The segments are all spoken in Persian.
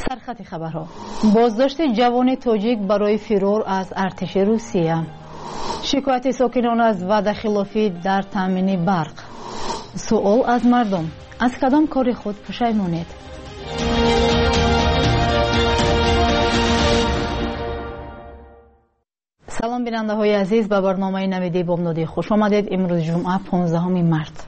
سرخط خبرها. بازداشت جوان تاجیک برای فرار از ارتش روسیه. شکایت ساکنان از وعده خلافی در تامین برق. سوال از مردم: از کدام کار خود پشیمانید؟ سلام بیننده های عزیز، به برنامه نویدی بامدادی خوش آمدید. امروز جمعه 15 مارس.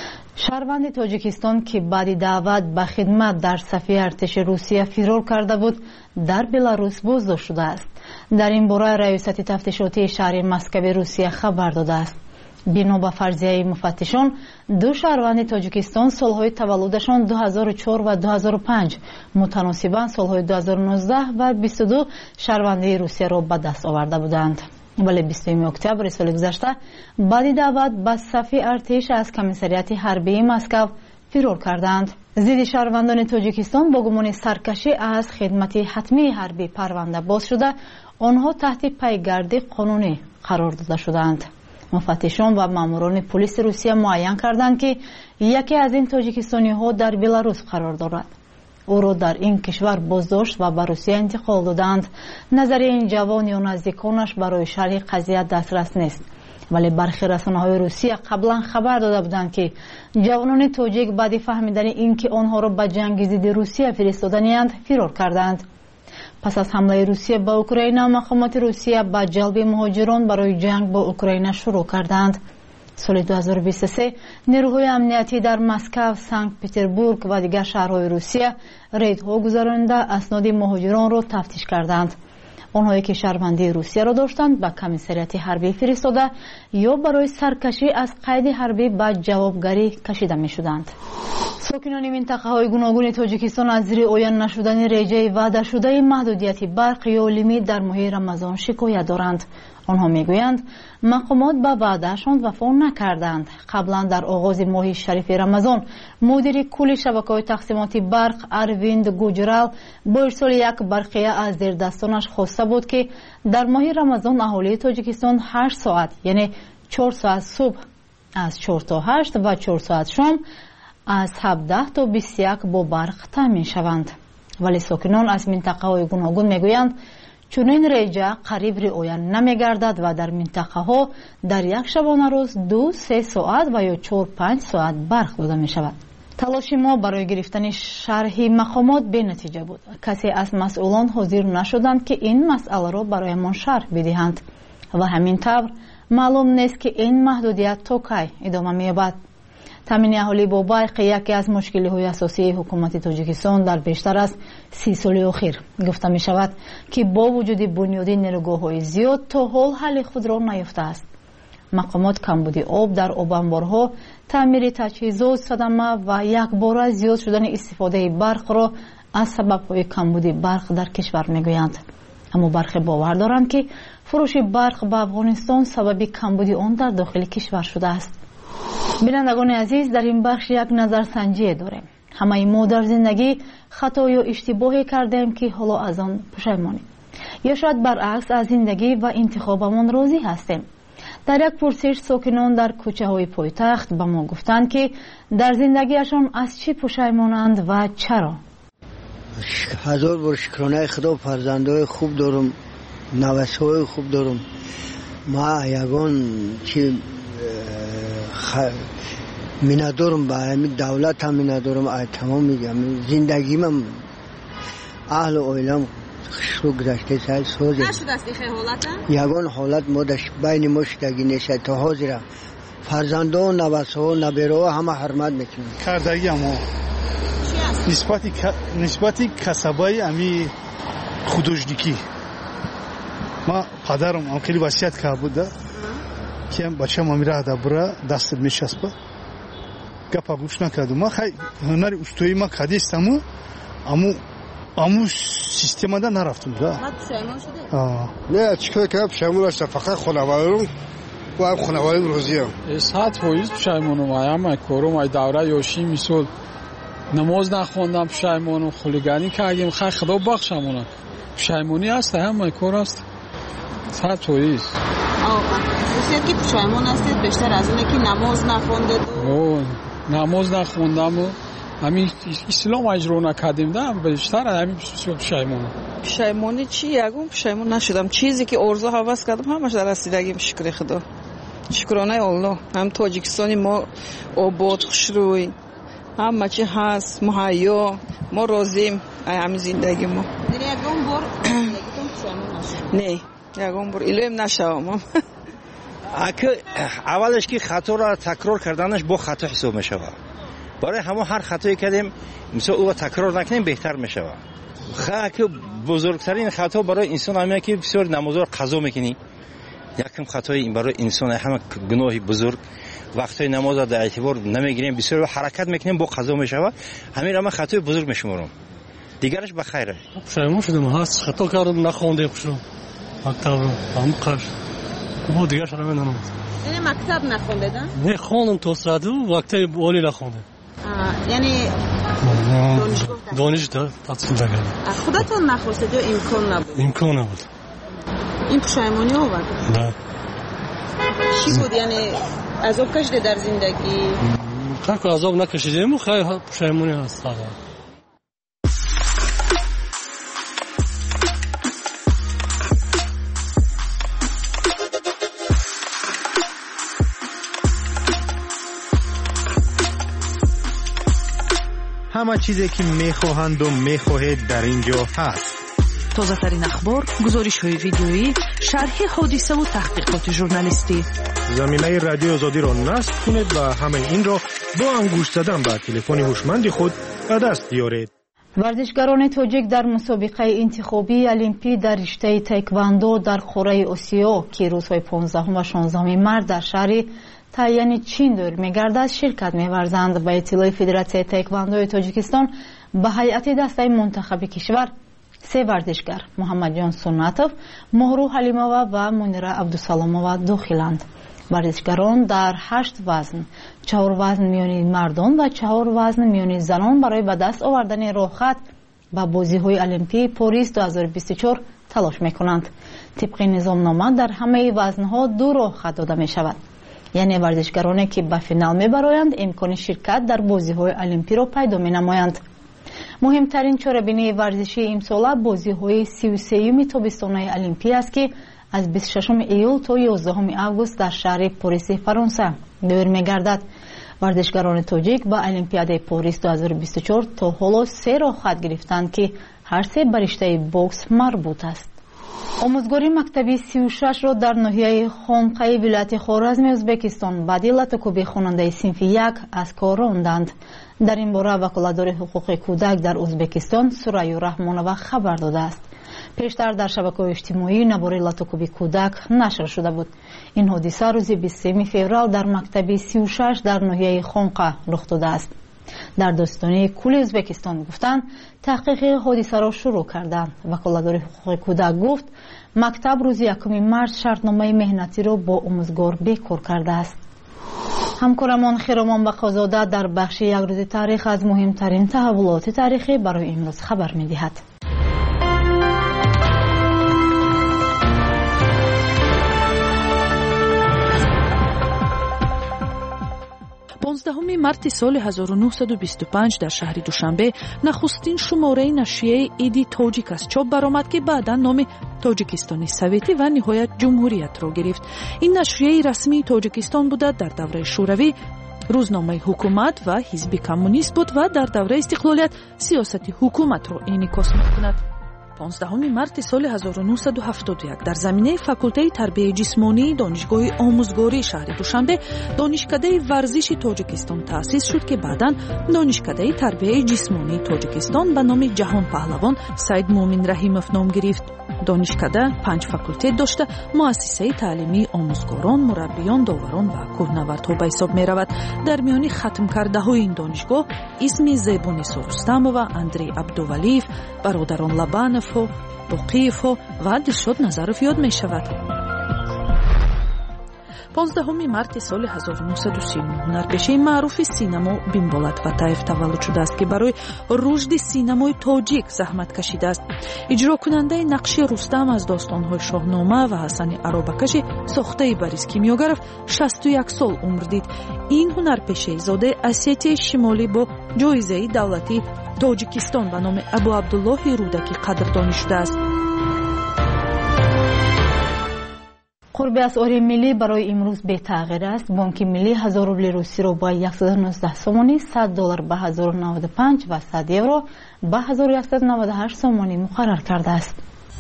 شهروند تاجیکستان که بعد دعوت به خدمت در صف ارتش روسیه فرار کرده بود در بلاروس بازداشت شده است. در این باره ریاست تفتیشاتی شهر مسکو روسیه خبر داده است. بنا به فرضیه مفتشان، دو شهروند تاجیکستان سالهای تولدشان 2004 و 2005 متناسباً سالهای 2019 و 22 شهروندی روسیه را به دست آورده بودند. ولی 20 اکتبر سال گذشته بعد دعوت به صف ارتش از کمیساریات حربی مسکو فرار کردند. ضد شهروندان تاجیکستان با گمان سرکشی از خدمت حتمی حربی پرونده باز شده، آنها تحت پیگرد قانونی قرار داده شدند. مفتشان و ماموران پلیس روسیه معین کردند که یکی از این تاجیکستانی ها در بلاروس قرار دارد. او را در این کشور بازداشت و به روسیه انتقال دادند. نظریه این جوان یا نزدیکانش برای شرح قضیه دسترس نیست، ولی برخی رسانه‌های روسیه قبلا خبر داده بودند که جوانان تاجیک بعد فهمیدن اینکه آنها را به جنگ ضد روسیه فرستاده‌اند فرار کردند. پس از حمله روسیه به اوکراین، مقامات روسیه به جلب مهاجران برای جنگ با اوکراین شروع کردند. سال 2023 نیروهای امنیتی در مسکو، سنت پترزبورگ و دیگر شهرهای روسیه ریدها گذرانده اسناد مهاجران را تفتیش کردند. آنهایی که شهروندی روسیه را داشتند به کمیساریات حربی فرستاده یا برای سرکشی از قید حربی به جوابگری کشیده می شدند. ساکنان منطقه های گوناگون تاجیکستان از زیر عیان نشدن رجای وعده شده محدودیت برق یا لیمیت در ماه رمضان شکایت دارند. آنها میگویند مقامات به وعدهشان وفا نکردند. قبلا در آغاز ماه شریف رمضان مدیر کل شبکه‌های تقسیمات برق ارویند گوجرال با ارسال یک برقیه از زیر دستانش خواسته بود که در ماه رمضان اهالی تاجیکستان 8 ساعت یعنی 4 ساعت صبح از 4 تا 8 و 4 ساعت شام از 17 تا 21 با برق تامین شوند. ولی ساکنان از منطقه های گوناگون میگویند چنین رجا قریب رعایت نمیگردد و در منطقه ها در یک شبانه روز 2-3 ساعت و یا 4-5 ساعت برق داده می شود. تلاش ما برای گرفتن شرح مقامات به نتیجه بود. کسی از مسئولان حاضر نشدند که این مسئله را برایمان شرح بدهند و همین طور معلوم نیست که این محدودیت تا کی ادامه می‌یابد. تامین اهالی با برق یکی از مشکل‌های اساسی حکومت تاجیکستان در بیشتر از 30 سال اخیر گفته می شود که با وجود بنیادی نیروگاه‌های زیاد تا حال حل خود را نیافته است. مقامات کمبود آب در آب انبارها، تعمیر تجهیزات صدمه و یک بار زیاد شدن استفاده برق را از سبب‌های کمبود برق در کشور می‌گویند. اما برخی باور دارند که فروش برق به افغانستان سبب کمبود آن در داخل کشور شده است. بینندگان عزیز، در این بخش یک نظرسنجی داریم. همه ما در زندگی خطا یا اشتباهی کردیم که حالا از آن پشیمانیم، یا شاید برعکس از زندگی و انتخابمان راضی هستیم. در یک پرسش ساکنان در کوچه های پایتخت به ما گفتند که در زندگیشان از چی پشیمانند و چرا. هزار بار شکرانه خدا، فرزندای خوب دارم، نوه‌های خوب دارم. ما یگان چی میندارم به همین دولت هم میندارم. تمام میگم زندگیم اهل و عائلم شروع گذشته سال سوزه نشد است این حالت. یگان حالت ما داشت بین ما شدگی نشه تا حاضر فرزندان و نوه‌ها نبیرها همه حرمت میکنن. کردگی اما نسبتی کسبای امی خودجدیکی. ما پدرم هم خیلی وصیت کرده بود که بچه‌م میره دبره دست میشسبه گپا گوش نکردم. ما خیلی هنر استویی ما کدیستم اما سیستم دا نرفتم. ما پشیمان شده؟ نه چیکار کنم پشیمان هستم. فقط خانواده‌ام و هم خانواده‌ام راضیم. 100% پشیمانم. اما کارم دوره یاشی مثال نماز نخوندم پشیمانم، خلیگانی کردیم. خیر خدا بخشمون. پشیمانی هست، همه کار است. 100%. خصوصیت که پشیمان هستید بیشتر از اونه که نماز نخوندید؟ نماز نخوندم و همین اسلام اجرا نکردیم ده بیشتر همین پشیمانی چی یگم پشیمون نشدم چیزی که آرزو هوس کردم همش در رسیدگیم شکر خدا شکرانه الله هم تاجیکستانی ما آباد خوشروی همه چی هست مهیا ما راضیم همین زندگی ما یگم بار زندگیتون پشیمون نشد نه یگم بار ایلم نشوم اولش که خطا را تکرار کردنش با خطا حساب می شود برای همه هر خطایی کردیم مثلا او تکرار نکنیم بهتر می شود که بزرگترین خطا برای انسان همینه که بسیار نمازها قضا میکنی یکم خطای این برای انسان همه گناهی بزرگ وقتای نماز را در اعتبار نمیگیریم بسیار حرکت میکنیم با قضا میشود همین همه خطای بزرگ میشمارم دیگرش بخیره پشیمون شدم هست خطا کردم نخوندم خوشم مکتب هم قش ما دیگه شرم نمیدونم یعنی مکتب نخوندن نه خوندم توسعه وقتی اولی نخوندم یعنی دانشگاه تحصیل کردم خودتون نخواستید یا امکان نبود این پشیمانی آورد نه چی بود یعنی عذاب کشیده در زندگی خیلی عذاب نکشیدیم خیلی پشیمانی هست همه چیزی که میخواهند و میخواهید در اینجا هست. تازه ترین اخبار، گزارش های ویدیویی، شرح حادثه و تحقیقات ژورنالیستی. زمینه رادیو آزادی را نصب کنید و همه این را با انگشت زدن به تلفن هوشمند خود به دست بیارید. ورزشکاران تاجیک در مسابقه انتخابی المپی در رشته تایکواندو در قاره آسیا که روزهای 15 و 16 مارس در شهر تایان چین دور می‌گردد شرکت می‌ورزند. با اطلاع فدراسیون تایکواندو تاجیکستان به هیئت دسته منتخب کشور سه ورزشکار محمد جان سناتов، مهرو حلیمова و منیره عبدالسلامova داخلند. ورزشکاران در 8 وزن، 4 وزن میانی مردان و 4 وزن میانی زنان برای به دست آوردن راحت به بازی‌های المپی پاریس 2024 تلاش می‌کنند. طبق نظامنامه در همه وزن‌ها 2 راحت داده می‌شود. یعنی ورزشکارانی که به فینال میبرایند امکان شرکت در بازی‌های المپی را پیدا می‌نمایند. مهمترین چاره‌بینی ورزشی امسال بازی‌های 33 تابستانی المپی است که از 26 ایول تا 11 آگوست در شهر پاریس فرانسه دور می‌گردد. ورزشکاران تاجیک با المپیاد پاریس 2024 تا حالا 3 راحت گرفتند که هر سه به رشته بوکس مربوط است. آموزگاری مکتبی 36 را در ناحیه خانقه ولایت خوارزم ازبکستان بعد لاتوکوبی خواننده صنف 1 از کار راندند. در این باره وکالتدار حقوق کودک در ازبکستان سریا رحمانова خبر داده است. پیشتر در شبکه‌های اجتماعی نباره لاتوکوبی کودک نشر شده بود. این حادثه روز 23 فوریه در مکتب 36 در ناحیه خانقه رخ داده است. در داستانی کل ازبکستان گفتند تحقیق حادثه را شروع کردند. وکالتدار حقوق کودک گفت مکتب روز 1 مارس شرطنامه مهنتی را با آموزگار بیکار کرده است. همکارمان خیرامان بقازاده در بخش یک روز تاریخ از مهمترین تحولات تاریخی برای امروز خبر می‌دهد. 15 مارس سال 1925 در شهر دوشنبه نخستین شماره نشریه ایدی تاجیک از چاپ برآمد که بعدا نام تاجیکستان سوویتی و نهایت جمهوریت را گرفت. این نشریه رسمی تاجیکستان بوده. در دوره شوروی روزنامه حکومت و حزب کمونیست بود و در دوره استقلالیت سیاست حکومت را انعکاس می‌کند. 15 مارس سال 1971 در زمینه فاکولته تربیت جسمانی دانشگاه آموزگاری شهر دوشنبه دانشکده ورزش تاجیکستان تأسیس شد که بعداً دانشکده تربیت جسمانی تاجیکستان به نام جهان پهلوان سید مومن رحیمов نام گرفت. دانشکده 5 فاکولته داشته مؤسسه تعلیمی آموزگاران، مربیان، داوران و کوهنوردها به حساب می رود. در میان ختم کرده های این دانشگاه اسم زیبونیسا رستمова، اندری عبدولیف، برادران لبانف و باقیف و دلشاد نظرف یاد می شود. 15 марти соли 1939 ҳунарпешаи маъруфи синамо Бинболат Ватаев таваллуд шудааст, ки барои рушди синамои тоҷик заҳмат кашидааст. иҷрокунандаи нақши Рустам аз достонҳои Шоҳнома ва Ҳасани Аробакаши сохтаи Борис Кимёгаров 61 сол умр дид. ин ҳунарпешаи зодаи Осетияи Шимолӣ бо ҷоизаи давлати Тоҷикистон ба номи Абу Абдуллоҳи Рудакӣ қадрдонӣ шудааст. қурби асъори миллӣ барои имрӯз бетағйир аст. Бонки миллӣ 1000 рубли русиро ба 119 сомонӣ, $100 ба 1095 ва 100 евро ба 1198 сомонӣ муқаррар кардааст.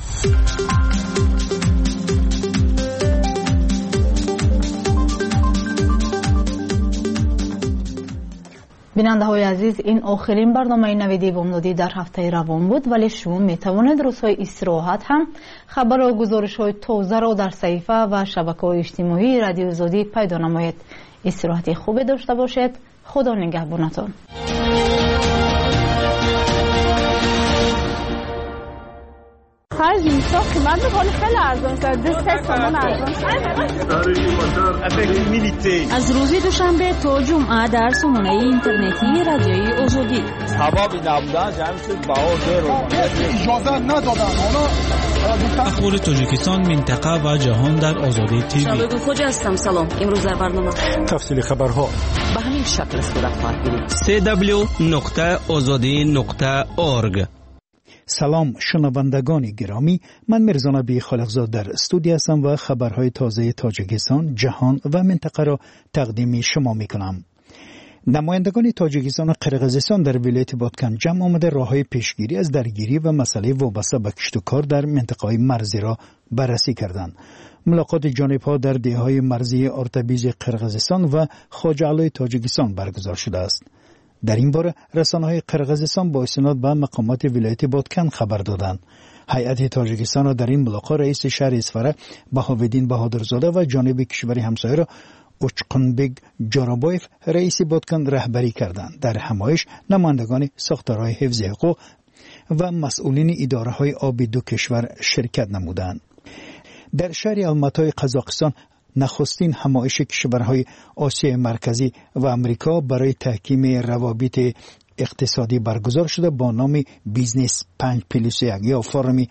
бинандаҳои азиз, ин охирин барномаи навиди бомдодӣ дар ҳафтаи равон буд, вале шумо метавонед рӯзҳои истироҳат ҳам хабару гузоришҳои тозаро дар саҳифа ва шабакаҳои иҷтимоии Радиои Озодӣ пайдо намоед. истироҳати хубе дошта бошед. худо нигаҳбонатон. خرج میشه قیمت ولی خیلی ارزان است. 2 تومان ارزان. از روز دوشنبه تا جمعه در سامانه اینترنتی رادیوی آزادی. سبب نبودن جمع شد بها زیر اجازه ندادن. اخبار تاجیکستان، منطقه و جهان در آزادی تیوی. شبکه خوجا هستم. سلام. امروز در برنامه تفصیل خبرها به همین شکل صورت خواهد گرفت. www.azadi.org. سلام شنوندگان گرامی، من میرزا نبی خالقزاد در استودیو هستم و خبرهای تازه تاجیکستان، جهان و منطقه را تقدیم شما میکنم. نمایندگان تاجیکستان و قرقیزستان در ولایت بادکن جمع آمده راههای پیشگیری از درگیری و مسئله وابسته به کشت و کار در منطقه‌های مرزی را بررسی کردند. ملاقات جانب‌ها در دهه‌های مرزی آرتبیز قرقیزستان و خواجه علای تاجیکستان برگزار شده است. در این باره رسانه‌های قرقیزستان با استناد به مقامات ولایت بادکن خبر دادند. هیئت تاجیکستان را در این ملاقات رئیس شهر اسفره بهاودین بهادرزاده و جانب کشور همسایه را اوچقنبگ جارابایف رئیس بادکن رهبری کردند. در همایش نمایندگان ساختارهای حفظ حقوق و مسئولین اداره‌های آب دو کشور شرکت نمودند. در شهر الماتای قزاقستان نخستین همایش کشورهای آسیای مرکزی و امریکا برای تحکیم روابط اقتصادی برگزار شده با نام بیزنس 5+1 یا فرم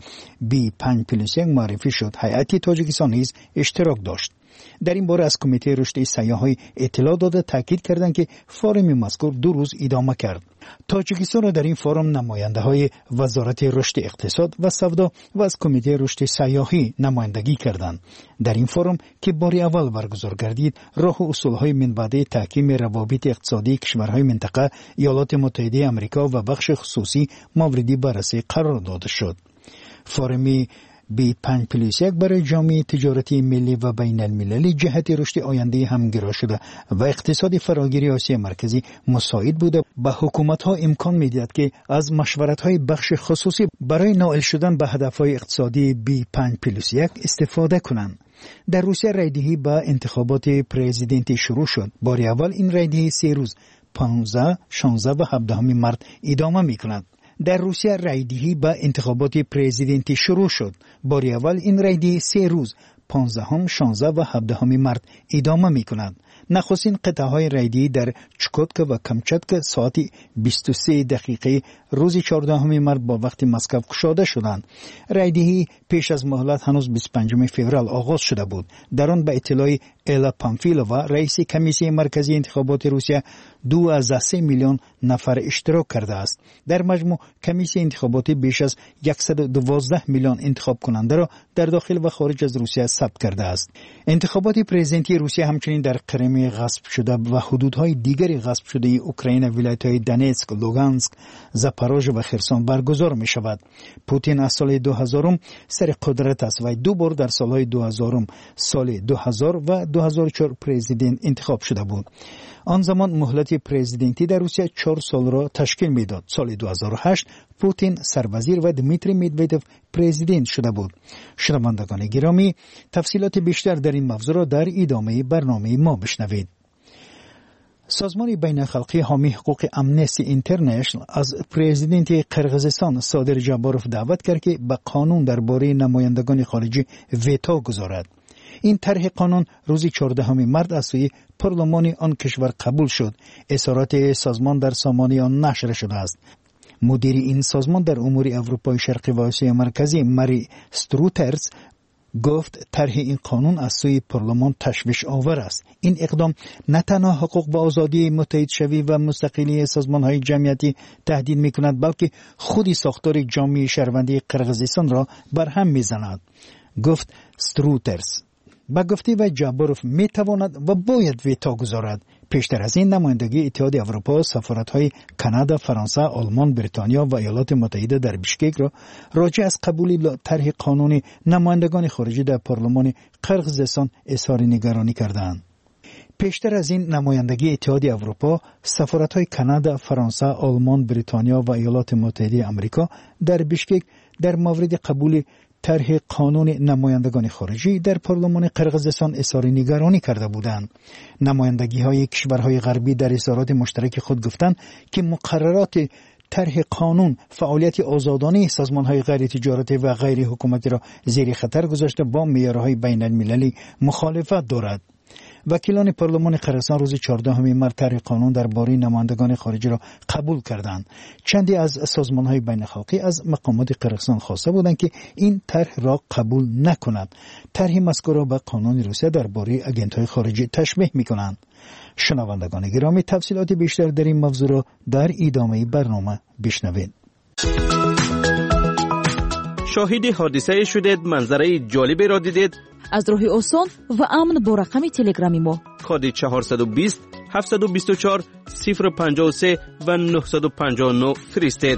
B5+1 معرفی شد. هیئت تاجیکستان نیز اشتراک داشت. در این باره از کمیته رشد سیاحی اطلاع داده تاکید کردند که فورم مذکور 2 روز ادامه کرد. تاجیکستان را در این فورم نماینده‌های وزارت رشد اقتصاد و سودا و از کمیته رشد سیاحی نمایندگی کردند. در این فورم که بار اول برگزار گردید، راه و اصول‌های من بعد تحکیم روابط اقتصادی کشورهای منطقه، ایالات متحده آمریکا و بخش خصوصی مورد بررسی قرار داده شد. فورم B5+1 برای جامعه تجارتی ملی و بین المللی جهت رشد آینده همگرا شده و اقتصاد فراگیری آسیا مرکزی مساعد بوده. به حکومت‌ها امکان می‌دهد که از مشورت‌های بخش خصوصی برای نائل شدن به هدف‌های اقتصادی B5+1 استفاده کنند. در روسیه رایدهی به انتخابات پرزیدنتی شروع شد. بار اول این رایدهی 3 روز 15, 16 و 17 مارت ادامه می‌کند. در روسیه رایدهی به انتخابات پرزیدنتی شروع شد. بار اول این رایدهی 3 روز 15, 16 و 17 مارت ادامه می‌کند. نخستین قطعه‌های رایدهی در چکوتکا و کامچاتکا ساعت 23 دقیقه روز 14 مارت با وقت مسکو گشوده شدند. رایدهی پیش از مهلت هنوز 25 فوریه آغاز شده بود. در آن به اطلاع الا پامفیلووا رئیس کمیسیون مرکزی انتخابات روسیه 2.3 میلیون نفر اشتراک کرده است. در مجموع کمیسیون انتخاباتی بیش از 112 میلیون انتخاب کننده را در داخل و خارج از روسیه ثبت کرده است. انتخابات پرزیدنتی روسیه همچنین در کریم غصب شده و حدودهای دیگری غصب شده اوکراین، ولایت‌های دونتسک، لوگانسک، زاپاروژه و خرسون برگزار می شود. پوتین از سال 2000 سر قدرت است و 2 بار در سالهای 2000 سال 2000 و 2004 پرزیدنت انتخاب شده بود. آن زمان مهلت پرزیدنتی در روسیه 4 سال را تشکیل میداد. سال 2008 پوتین سروزیر و دمیتری مدودوف پرزیدنت شده بود. شنوندگان گرامی، تفصیلات بیشتر در این موضوع را در ادامه برنامه ما بشنوید. سازمان بین‌الخلقی حامی حقوق امنستی اینترنشنال از پرزیدنت قرقیزستان صادر جاباروف دعوت کرد که به قانون درباره نمایندگان خارجی ویتو گذارد. این طرح قانون روز 14 مارس از سوی پارلمان آن کشور قبول شد. اظهارات سازمان در سامانه آن نشر شده است. مدیر این سازمان در امور اروپای شرقی و آسیای مرکزی ماری استروترز گفت طرح این قانون از سوی پارلمان تشویش آور است. این اقدام نه تنها حقوق و آزادی متحد شوی و مستقلی سازمان‌های جمعیتی تهدید می‌کند، بلکه خود ساختار جامعه شهروندی قرقیزستان را برهم می‌زند، گفت استروترز. با گفته و جابروف می‌تواند و باید ویتو گذارد. پیشتر از این نمایندگی اتحاد اروپا سفارت‌های کانادا، فرانسه، آلمان، بریتانیا و ایالات متحده در بیشکک را راجع از قبول طرح قانون نمایندگان خارجی در پارلمان قرقیزستان اظهار نگرانی کردند. پیشتر از این نمایندگی اتحاد اروپا سفارت‌های کانادا، فرانسه، آلمان، بریتانیا و ایالات متحده آمریکا در بیشکک در مورد قبول طرح قانون نمایندگان خارجی در پارلمان قرقیزستان اظهار نگرانی کرده بودند. نمایندگی‌های کشورهای غربی در اظهارات مشترک خود گفتند که مقررات طرح قانون فعالیت آزادانه سازمان‌های غیر تجارتی و غیر حکومتی را زیر خطر گذاشته با معیارهای بین‌المللی مخالفت دارد. وکیلان پارلمان قرقیزستان روز 14 مارس طرح قانون درباره نمایندگان خارجی را قبول کردند. چندی از سازمان‌های بین‌الخلقی از مقامات قرقیزستان خواسته بودند که این طرح را قبول نکند. طرح مذکور را به قانون روسیه درباره آژانس‌های خارجی تشبیه می‌کنند. شنوندگان گرامی، تفصیلات بیشتر در این موضوع را در ادامه برنامه بشنوید. شاهد حادثه شدید، منظره جالبی را دیدید؟ از راه آسان و امن با رقم تلگرامی ما کد 420 724 053 و 959 فرستید.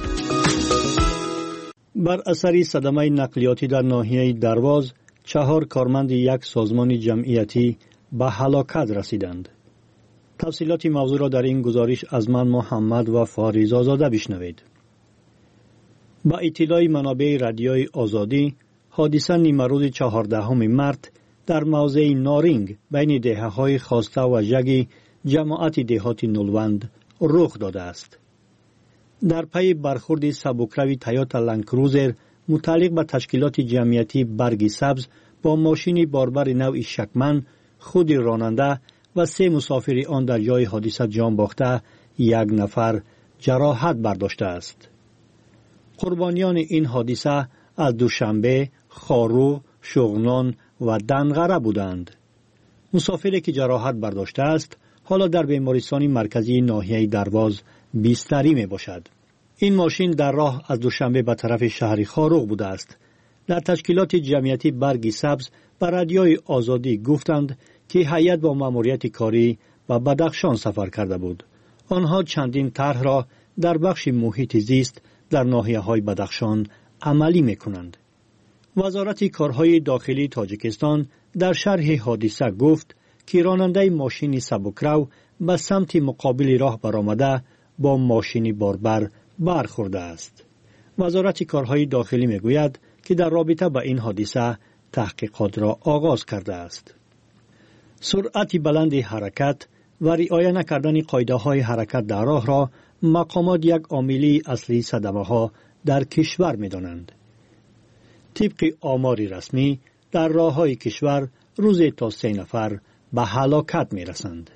بر اثر صدمه نقلیاتی در ناحیه درواز 4 کارمند یک سازمان جمعیتی به هلاکت رسیدند. تفصیلات موضوع را در این گزارش از من محمد و فاریز آزاده بشنوید. با اطلاع منابع رادیوی آزادی، حادثه نیمروز 14 مارس در موضع نارنگ بین دهه‌های خواسته و ژگی جماعت دهات نولوند رخ داده است. در پی برخورد سبکروی تویوتا لند کروزر متعلق به تشکیلات جمعیتی برگ سبز با ماشین باربر نوع شکمن، خود راننده و 3 مسافر آن در جای حادثه جان باخته، 1 نفر جراحت برداشته است. قربانیان این حادثه از دوشنبه، خارو، شغنان و دنغره بودند. مسافری که جراحت برداشته است حالا در بیمارستان مرکزی ناحیه درواز بستری می باشد. این ماشین در راه از دوشنبه به طرف شهر خاروغ بوده است. در تشکیلات جمعیتی برگ سبز به رادیوی آزادی گفتند که هیئت با ماموریت کاری به بدخشان سفر کرده بود. آنها چندین طرح را در بخش محیط زیست در ناحیه‌های بدخشان عملی می‌کنند. وزارت کارهای داخلی تاجیکستان در شرح حادثه گفت که راننده ماشین سبکرو به سمت مقابل راه برآمده با ماشین باربر برخورده است. وزارت کارهای داخلی میگوید که در رابطه با این حادثه تحقیقات را آغاز کرده است. سرعت بلند حرکت و رعایت نکردن قاعده‌های حرکت در راه را مقامات یک عامل اصلی صدمه‌ها در کشور می‌دانند. طبق آمار رسمی در راه‌های کشور روزی تا 3 نفر به هلاکت می‌رسند.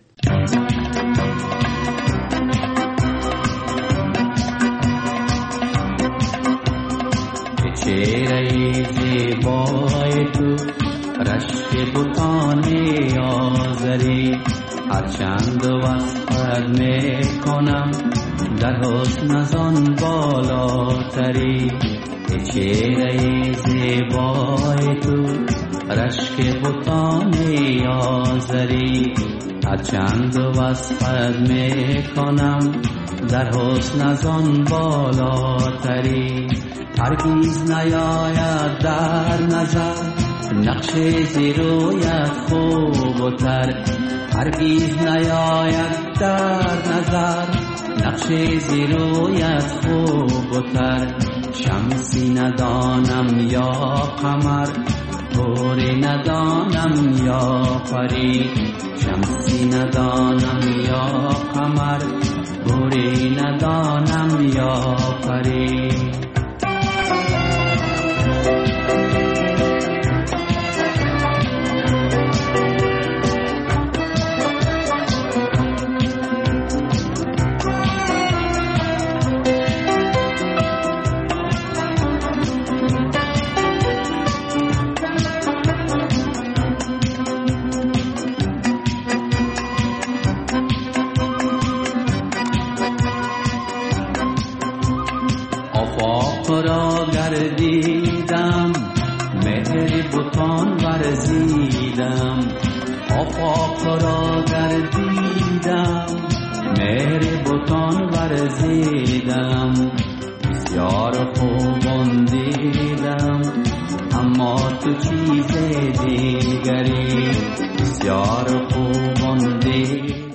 چهره زیبای تو رشک بوتان آذری هرچند وصفت میکنم در حسن از آن بالاتری. چهره زیبای تو رشک بوتان آذری هرچند وصفت میکنم در حسن از آن بالاتری. هرگیز نیاید در نظر نقش زیرویت خوب و تر. هرگیز نیاید در نظر نقش زیرویت خوب و تر. شمسی ندانم یا قمر گوری ندانم یا پری. شمسی ندانم یا قمر گوری ندانم یا پری. گردیدم مهر بتان ورزیدم آفاق را گردیدم مهر بتان ورزیدم بسیار خوبان دیدم اما تو چیز دیگری بسیار خوبان دیدم.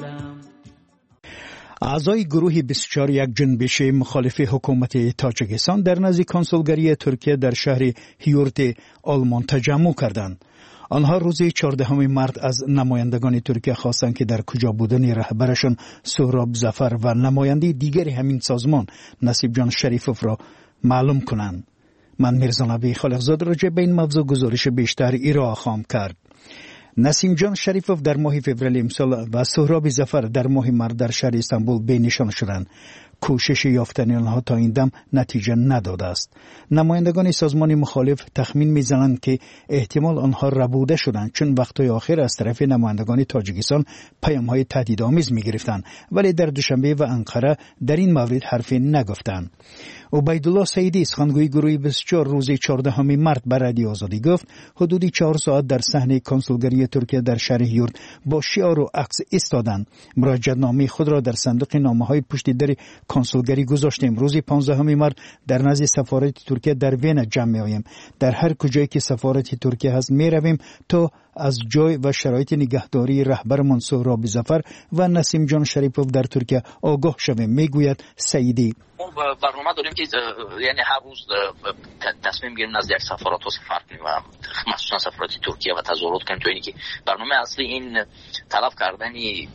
اعضای گروه 24 یک جنبش مخالف حکومت تاجیکستان در نزد کنسولگری ترکیه در شهر هیورت آلمان تجمع کردند. آنها روز 14 مارت از نمایندگان ترکیه خواستند که در کجا بودن رهبرشان سهراب ظفر و نماینده دیگر همین سازمان نصیب جان شریفوف را معلوم کنند. من میرزا نبی خالقزاد راجع به این موضوع گزارش بیشتر ارائه خواهم کرد. نسیم جان شریفوف در ماه فوریه امسال و سهراب ظفر در ماه مارس در شهر استانبول بینشان شدند. کوشش یافتن آنها تا این دم نتیجه نداده است. نمایندگان سازمان مخالف تخمین می‌زنند که احتمال آنها ربوده شدند، چون وقتهای آخر از طرف نمایندگان تاجیکستان پیام‌های تهدیدآمیز می‌گرفتند، ولی در دوشنبه و انقره در این مورد حرفی نگفتند. عبیدالله سیدی سخنگوی گروه 24 روز 14 مارس به رادیو آزادی گفت حدود 4 ساعت در صحنه کنسولگری ترکیه در شهر هیورت با شعار و عکس ایستادند. مراجعه‌نامه خود را در صندوق نامه‌های پشت در کنسولگری گذاشتیم. روز 15 مارس در نزد سفارت ترکیه در وین جمع می‌آییم. در هر کجایی که سفارت ترکیه هست می‌رویم تا از جای و شرایط نگهداری رهبرمان سهراب ظفر و نسیم جان شریفوف در ترکیه آگاه شویم، میگوید سعیدی. برنامه داریم که یعنی هر روز تصمیم میگیریم از یک سفارت و سفر کنیم و مخصوصا سفارت ترکیه و تظاهرات کنیم، تو اینی که برنامه اصلی این طلب کردنی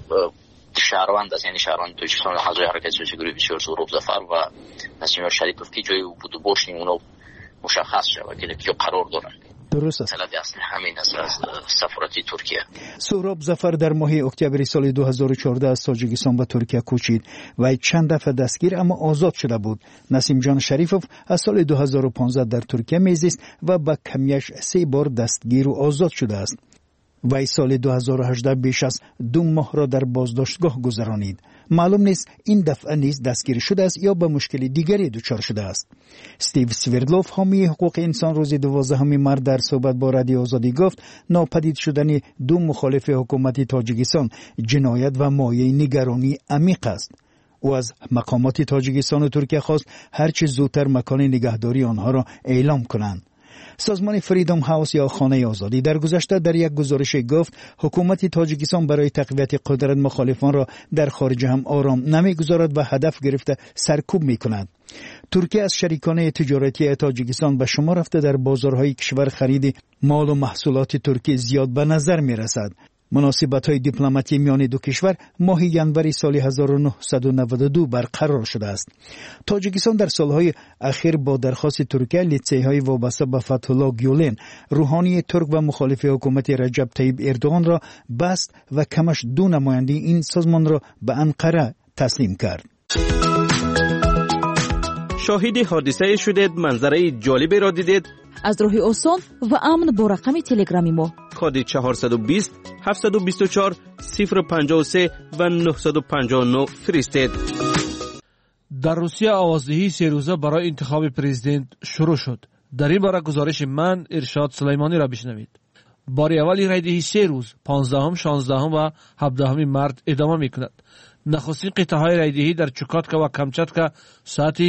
شهروند است، یعنی شهروند تاجیکستان اعضای حرکت سیاسی گروه 24 سهراب ظفر و نسیم جان شریفوف که جای بود و باشیم اونا مشخص شود که کجا قرار دارن. درست است. طلب اصلی همین است از سفارت ترکیه. سهراب ظفر در ماه اکتبر سال 2014 از تاجیکستان به ترکیه کوچید و چند دفعه دستگیر اما آزاد شده بود. نسیم جان شریفوف از سال 2015 در ترکیه میزیست و با کمیش 3 بار دستگیر و آزاد شده است. وی سال 2018 بیش از 2 ماه را در بازداشتگاه گذرانید. معلوم نیست این دفعه نیز دستگیر شده است یا به مشکل دیگری دچار شده است. استیو سویردلوف حامی حقوق انسان روز 12 مارس در صحبت با رادیو آزادی گفت ناپدید شدن 2 مخالف حکومت تاجیکستان جنایت و مایه نگرانی عمیق است. او از مقامات تاجیکستان و ترکیه خواست هرچه زودتر مکان نگهداری آنها را اعلام کنند. سازمان فریدم هاوس یا خانه آزادی در گذشته در یک گزارش گفت حکومت تاجیکستان برای تقویت قدرت مخالفان را در خارج هم آرام نمیگذارد و هدف گرفته سرکوب میکند. ترکیه از شریکان تجارتی تاجیکستان به شما رفته در بازارهای کشور خرید مال و محصولات ترکی زیاد به نظر میرسد. مناسبت‌های دیپلماتی میان دو کشور ماه ینوری سال 1992 برقرار شده است. تاجیکستان در سالهای اخیر با درخواست ترکیه لیتسی‌های وابسته به فتح الله گیولن روحانی ترک و مخالف حکومت رجب طیب اردوغان را بست و کمش 2 نماینده این سازمان را به انقره تسلیم کرد. شاهد حادثه شدید، منظره جالبی را دیدید؟ از راه آسان و امن با رقم تلگرامی ما کد 420 724 053 و 959 فرستید. در روسیه آوازدهی 3 روزه برای انتخاب پرزیدنت شروع شد. در این باره گزارش من ارشاد سلیمانی را بشنوید. بار اول رایدهی 3 روز 15 16 و 17 مارس ادامه میکند. نخستین قطعه‌های رایدهی در چوکاتکا و کامچاتکا ساعت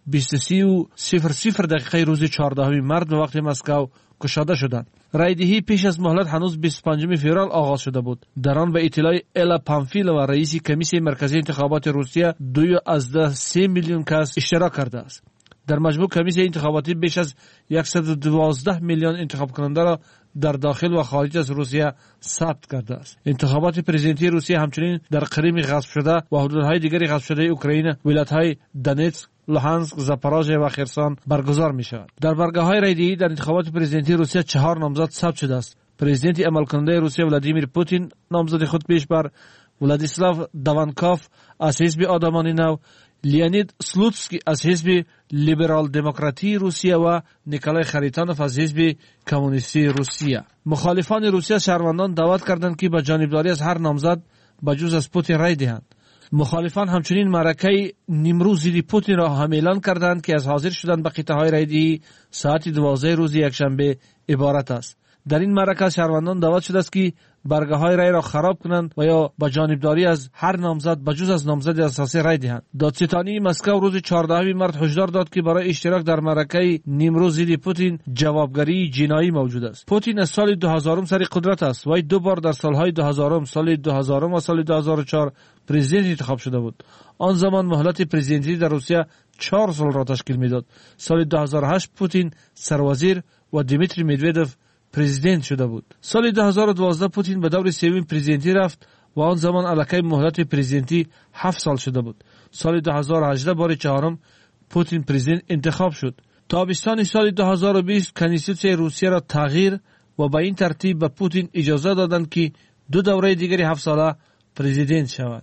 23:00 روز 14 مارس به وقت مسکو گشاده شدند. رایدهی پیش از مهلت هنوز 25 فوریه آغاز شده بود. در آن به اطلاع الا پامفیلووا رئیس کمیسیون مرکزی انتخابات روسیه 2.3 میلیون کس اشتراک کرده است. در مجموع کمیسیون انتخاباتی بیش از 112 میلیون انتخاب کننده را در داخل و خارج از روسیه ثبت کرده است. انتخابات پرزیدنتی روسیه همچنین در کریم غصب شده و حدودهای دیگری غصب شده اوکراین، ولایت‌های دونتسک، لوهانسک، زاپاروژه و خرسون برگزار می شود. در برگه‌های رایدهی در انتخابات پرزیدنتی روسیه 4 نامزد ثبت شده است. پرزیدنت عملکننده روسیه ولادیمیر پوتین نامزد خود پیش بر ولادیسلاو داوانکوف از حزب آدمانی نو، لیونید سلوتسکی از حزب لیبرال دموکراتی روسیه و نیکولای خریتانوف از حزب کمونیستی روسیه. مخالفان روسیه شهروندان دعوت کردند که به جانبداری از هر نامزد بجز از پوتین رای دهند. مخالفان همچنین معرکه نیمروز ضد پوتین را هم اعلان کردند که از حاضر شدن به قطعه‌های رایدهی ساعت 12 روز یکشنبه عبارت است. در این معرکه از شهروندان دعوت شده است که برگه‌های رای را خراب کنند و یا با جانبداری از هر نامزد بجز از نامزد اساسی رای دهند. دادستانی مسکو روز 14 مارس هشدار داد که برای اشتراک در معرکه نیمروز ضد پوتین جوابگری جنایی موجود است. پوتین از سال 2000 سر قدرت است و دو بار در سالهای 2000 و سال 2004 پرزیدنت انتخاب شده بود. آن زمان مهلت پرزیدنتی در روسیه 4 سال را تشکیل میداد. سال 2008 پوتین سروازیر و دیمیتری مدودوف پرزیدنت شده بود. سال 2012 پوتین به دور سوم پرزیدنتی رفت و آن زمان الکی مهلت پرزیدنتی 7 سال شده بود. سال 2018 بار چهارم پوتین پرزیدنت انتخاب شد. تابستان سال 2020 کنستیتوسیون روسیه را تغییر و به این ترتیب به پوتین اجازه دادند که 2 دوره دیگری 7 ساله پرزیدنت شود.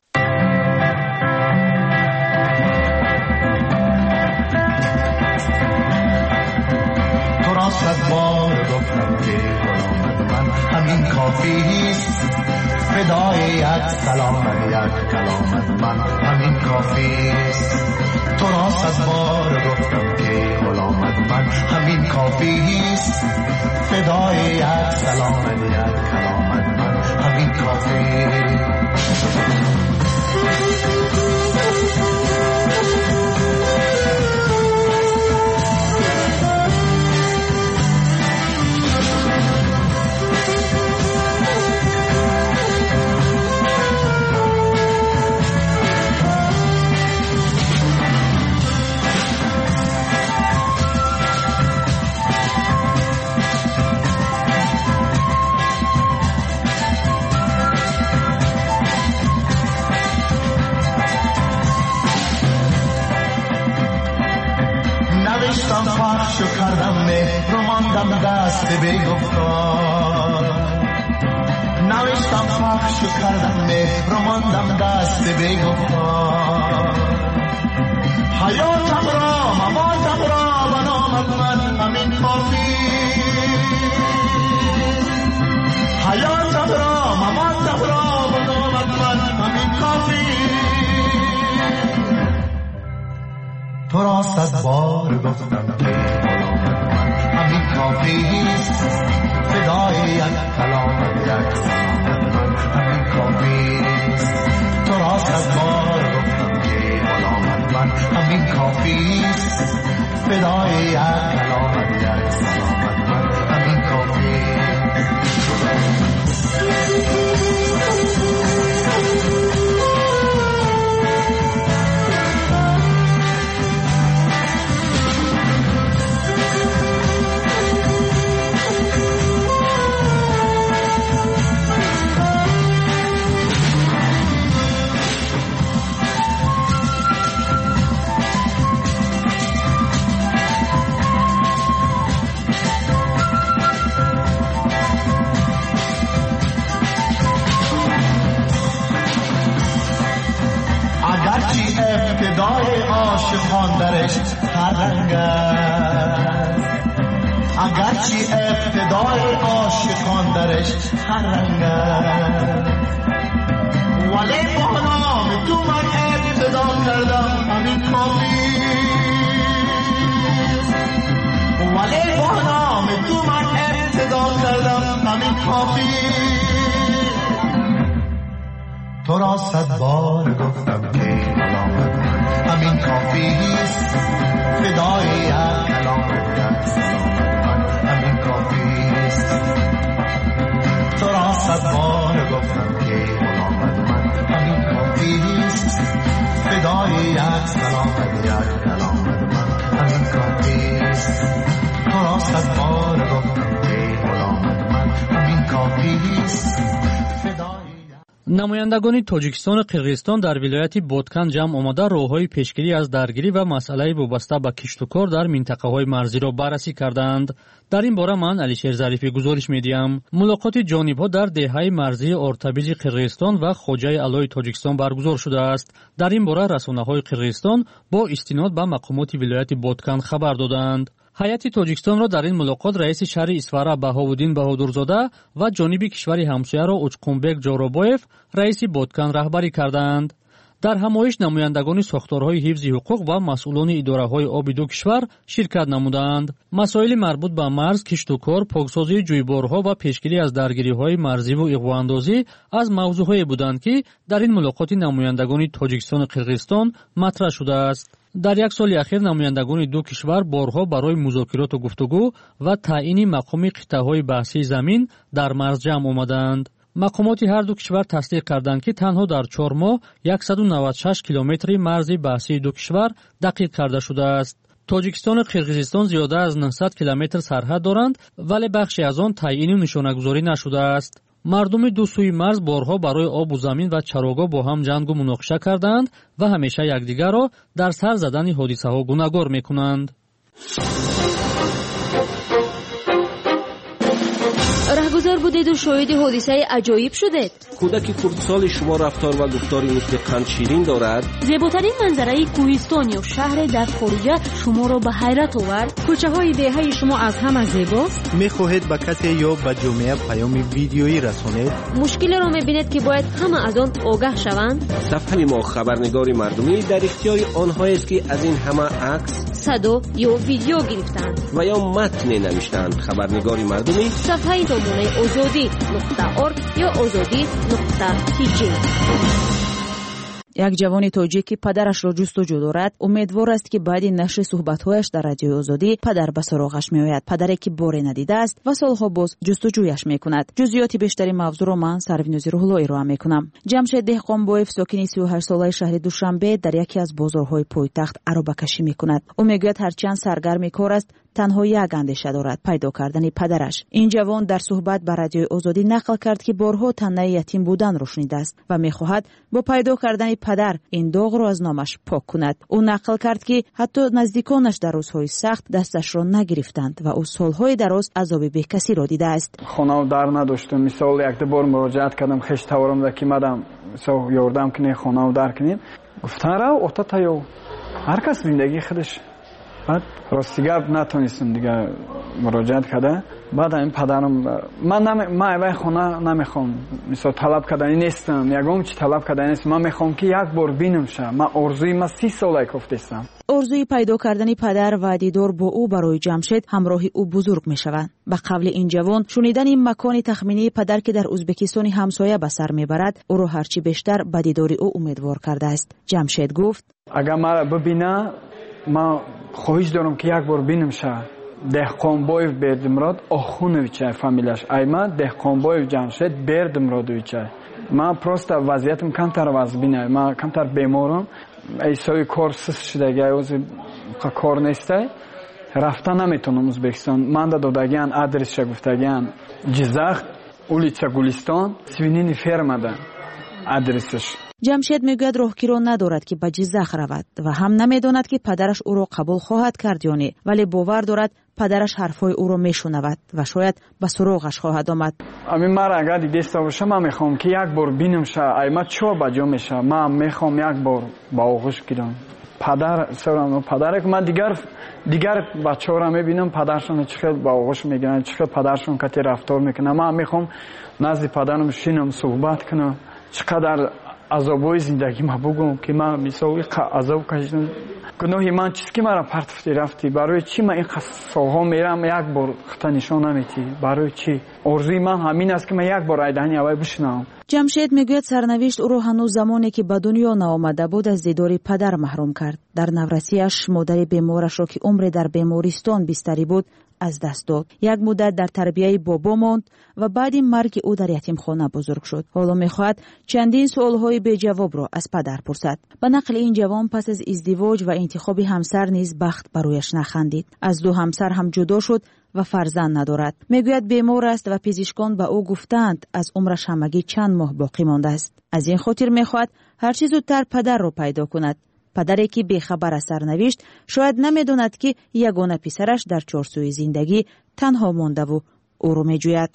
صد بار گفتم که غلامت من همین کافیست، فدای یک سلامت یک کلامت من همین کافیست. تو را صد بار گفتم که غلامت من همین کافیست، فدای یک سلامت یک کلامت من همین کافیست. پخش کردم مهر رو ماندم دست بی‌گفتار، نوشتم پخش کردم مهر رو ماندم دست بی‌گفتار. حیاتم را مماتم را به نامت من همین کافی، حیاتم را مماتم را به نامت من همین کافی. تو را صد بار گفتم که غلامت من همین کافیست، فدای یک کلامت یک سلامت من همین کافیست. تو را صد بار گفتم که غلامت من همین کافیست، فدای یک کلامت یک سلامت من همین کافیست. ابتدای عاشقان درش هر رنگ است، اگرچه ابتدای عاشقان درش هر رنگ است، ولی با نام تو من ابتدا کردم همین کافی، ولی با نام تو من ابتدا کردم همین کافی. تو را صد بار گفتم که غلامت من همین کافیست، فدای یک کلامت یک سلامت من همین کافیست. تو را صد بار گفتم که غلامت من همین کافیست، فدای یک سلامت یک کلامت من همین کافیست. تو را صد بار گفتم که غلامت من همین کافیست. намояндагони тоҷикистону қирғизистон дар вилояти Боткан ҷамъ омада роҳҳои пешгирӣ аз даргирӣ ва масъалаи вобаста ба киштукор дар минтақаҳои марзиро баррасӣ карданд. дар ин бора ман Алишер Зарифӣ гузориш медиҳам. мулоқоти ҷонибҳо дар деҳаи марзии Ортабизи қирғизистон ва Хоҷаи Аълои Тоҷикистон баргузор шудааст. дар ин бора расонаҳои Қирғизистон бо истинод ба мақомоти вилояти Боткан хабар доданд. ҳайати Тоҷикистонро дар ин мулоқот раиси шаҳри Исфара Баҳовуддин Баҳодурзода ва ҷониби кишвари ҳамсояро Учқунбек Ҷоробоев раиси Боткан раҳбарӣ карданд. дар ҳамоиш намояндагони сохторҳои ҳифзи ҳуқуқ ва масъулони идораҳои оби ду кишвар ширкат намуданд. масоили марбут ба марз, киштукор, поксозии ҷӯйборҳо ва пешгирӣ аз даргириҳои марзиву иғвоандозӣ аз мавзӯъҳое буданд, ки дар ин мулоқоти намояндагони Тоҷикистону Қирғизистон матраҳ шудааст. дар як соли ахир намояндагони ду кишвар борҳо барои музокироту гуфтугӯ ва таъини мақоми қиттаҳои баҳсии замин дар марз ҷамъ омаданд. мақомоти ҳар ду кишвар тасдиқ карданд, ки танҳо дар 4 моҳ 196 километри марзи баҳсии ду кишвар дақиқ карда шудааст. Тоҷикистону Қирғизистон зиёда аз 900 километр сарҳад доранд, вале бахше аз он таъину нишонагузорӣ нашудааст. мардуми ду сӯи марз борҳо барои обу замин ва чарогоҳ бо ҳам ҷангу муноқиша карданд ва ҳамеша якдигарро дар сар задани ҳодисаҳо гуногор мекунанд. раҳгузор будеду шоҳиди ҳодисаи аҷоиб шудед. кӯдаки курдсоли шумо рафтор ва гуфтори нутқи қандширин дорад. зеботарин манзараи кӯҳистон ё шаҳре дар хориҷа шуморо ба ҳайрат овард. кӯчаҳои деҳаи шумо аз ҳама зебост. мехоҳед ба касе ё ба ҷомеа паёми видеоӣ расонед. мушкилеро мебинед ки бояд ҳама аз он огаҳ шаванд. сафҳаи мо хабарнигори мардумӣ дар ихтиёри онҳоест, ки аз ин ҳама акс, садо ё видео гирифтанд ва ё матне навиштанд. хабарнигори мардумӣ сафҳаи домонаи озодӣ.орг ё озодӣ.tg. як ҷавони тоҷик ки падарашро ҷустуҷӯ дорад, умедвор аст ки баъди нашри суҳбатҳояш дар радиои озодӣ падар ба суроғаш меояд. падаре ки боре надидааст ва солҳо боз ҷустуҷӯяш мекунад. ҷузъиёти бештари мавзӯъро ман Сарвинузи Рӯҳлоӣ роҳа мекунам. ҷамшед Деҳқонбоев, сокини 38 солаи шаҳри Душанбе, дар яке аз бозорҳои пойтахт аробакашӣ мекунад. ӯ мегӯяд ҳарчанд саргарми кор аст, танҳо як андеша дорад: пайдо кардани падараш. ин ҷавон дар суҳбат ба радиои озодӣ нақл кард, ки борҳо таннаи ятим буданро шунидааст ва мехоҳад бо пайдо кардани падар ин доғро аз номаш пок кунад. ӯ нақл кард, ки ҳатто наздиконаш дар рӯзҳои сахт дасташро нагирифтанд ва ӯ солҳои дароз азоби бекасиро дидааст. хонав дар надоштам. мисол якда бор муроҷиат кардам, хештаварамда ки мадам мисол ёрдам кине, хонав дар кинем. гуфтан рав отатаё, ҳар кас зиндагии худаш. بعد راستی گپ نتونستم دیگه مراجعت کرده. بعد این پدرم من اوای خونه نمیخوام مثلا طلب کردنی نیستم، یگام چی طلب کردنی نیست. من میخوام که یک بار ببینم شه. من ارزوی من 30 ساله گفتم. орзуи пайдо кардани падар ва дидор бо ӯ барои ҷамшед ҳамроҳи ӯ бузург мешавад. ба қавли ин ҷавон, шунидани макони тахминии падар ки дар ӯзбекистони ҳамсоя ба сар мебарад, ӯро ҳарчи бештар ба дидори ӯ умедвор кардааст. ҷамшед гуфт: агар мара бибина, ман хоҳиш дорам ки як бор бинам ша. Деҳқонбоев Бердимурод Охунович фамилияш. Айма Деҳқонбоев Ҷамшед Бердимуродович. Ман просто вазиятам камтар ваз бина. Ман камтар беморам. ایسای کار سست شده گایوز کار نیسته رفته نمیتونم ازبکستان. من دادگیان آدرسش گفتگیان جزاخ улица Гулистон свинини ферма да адресаш. ҷамшед мегӯяд роҳгиро надорад ки ба ҷизах равад ва ҳам намедонад ки падараш ӯро қабул хоҳад кард ё не, вале бовар дорад падараш ҳарфҳои ӯро мешунавад ва шояд ба суроғаш хоҳад омад. амин мара агар диста боша, ман мехоҳам ки як бор бинам ша, айма чо ба ҷо меша. ман мехоҳам як бор ба оғӯш гирам. падаре ки ман дигар бачаҳоро мебинам, падаршон чӣ хел ба оғӯш мегиранд, чӣ хел падаршон кати рафтор мекунанд. ман мехоҳам назди падарам шинам, суҳбат кунам, чӣ қадар азобҳои зиндагӣ ма бугум, ки ман мисоли азоб кашидам. гуноҳи ман чист ки мара партофти рафти? барои чӣ ман ин солҳо мерам, як бор хата нишон наметӣ? барои чӣ? орзуи ман ҳамин аст ки ман як бор айдаҳани авай бишнавам. ҷамшед мегӯяд сарнавишт ӯро ҳанӯз замоне ки ба дунё наомада буд аз дидори падар маҳрум кард. дар наврасиаш модари беморашро ки умре дар бемористон бистарӣ буд аз даст дод. як муддат дар тарбияи бобо монд ва баъди марги ӯ дар ятимхона бузург шуд. ҳоло мехоҳад чандин суолҳои беҷавобро аз падар пурсад. ба нақли ин ҷавон пас аз издивоҷ ва интихоби ҳамсар низ бахт ба рӯяш нахандид. аз ду ҳамсар ҳам ҷудо шуд ва фарзанд надорад. мегӯяд бемор аст ва пизишкон ба ӯ гуфтаанд аз умраш ҳамагӣ чанд моҳ боқӣ мондааст. аз ин хотир мехоҳад ҳарчи зудтар падарро пайдо кунад. падаре ки бехабар аз сарнавишт шояд намедонад ки ягона писараш дар чорсӯи зиндагӣ танҳо мондаву ӯро меҷӯяд.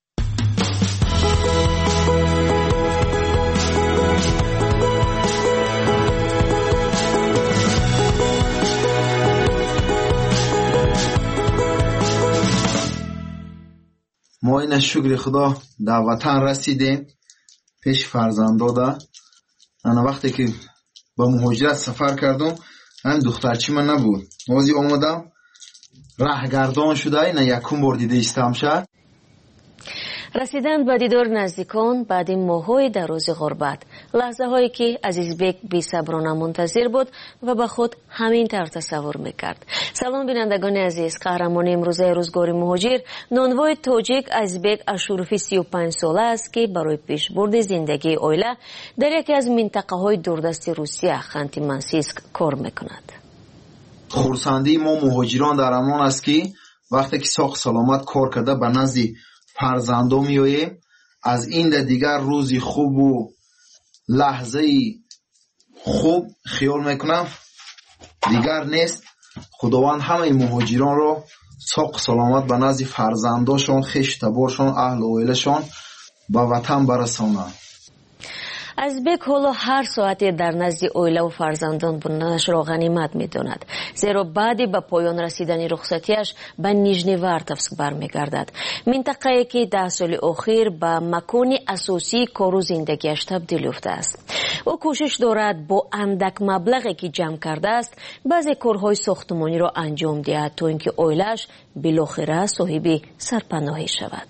ما این شکر خدا در وطن رسیدیم پیش فرزنداده. انا وقتی که با مهاجرت سفر کردم. هم دخترچی من نبود. موزی اومدم راهگردان شده نه یکم بار دیده استم شد. رسیدن به دیدار نزدیکان بعد ماه‌های دراز غربت، لحظه هایی که عزیزبک بی‌صبرانه منتظر بود و به خود همین طور تصور میکرد. سلام بینندگان عزیز، قهرمان امروزه روزگار مهاجر نانوای تاجیک عزیزبک اشوروفی 35 ساله است که برای پیشبرد زندگی اویله در یکی از منطقه های دوردست روسیه خانتی منسیسک کار میکند. خورسندی ما مهاجران در امان است که وقتی که ساق سلامت کار کرده به نزد فرزندو میاییم. از این دیگر روزی خوب و لحظه خوب خیال میکنم دیگر نیست. خداوند همه مهاجران را ساق سلامت به نزد فرزنداشون، خیش تبارشون، اهل و عائلهشون به وطن برسانند. عزیزبک حالا هر ساعتی در نزد اویله و فرزندان بودنش را غنیمت می‌داند، زیرا بعد به پایان رسیدن رخصتیش به نیژنیوارتوفسک برمیگردد، منطقه‌ای که 10 سال اخیر به مکان اساسی کار و زندگیش تبدیل یافته است. او کوشش دارد با اندک مبلغی که جمع کرده است بعضی کارهای ساختمانی را انجام دهد تا اینکه اویله‌اش بالاخره صاحب سرپناهی شود.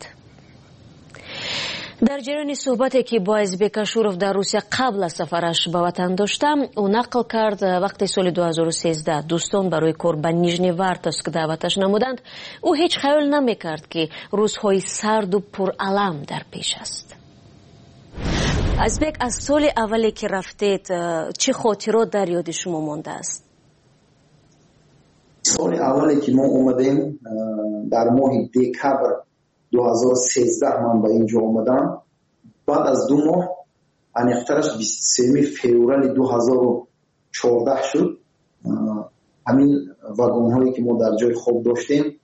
در جریان صحبتی که با عزیزبک اشوروف در روسیه قبل از سفرش به وطن داشتم، او نقل کرد وقتی سال 2013 دوستان برای کار به نیژنیوارتوفسک دعوتش نمودند، او هیچ خیال نمیکرد که روزهای سرد و پرالم در پیش است. عزیزبک، از سال اولی که رفتید چه خاطرات در یاد شما مانده است؟ سال اولی که ما اومدیم در ماه دکبر 2013 من به اینجا آمدم. بعد از 2 ماه انیخترش 23 فوریه 2014 شد. همین واگن هایی که ما در جای خواب داشتیم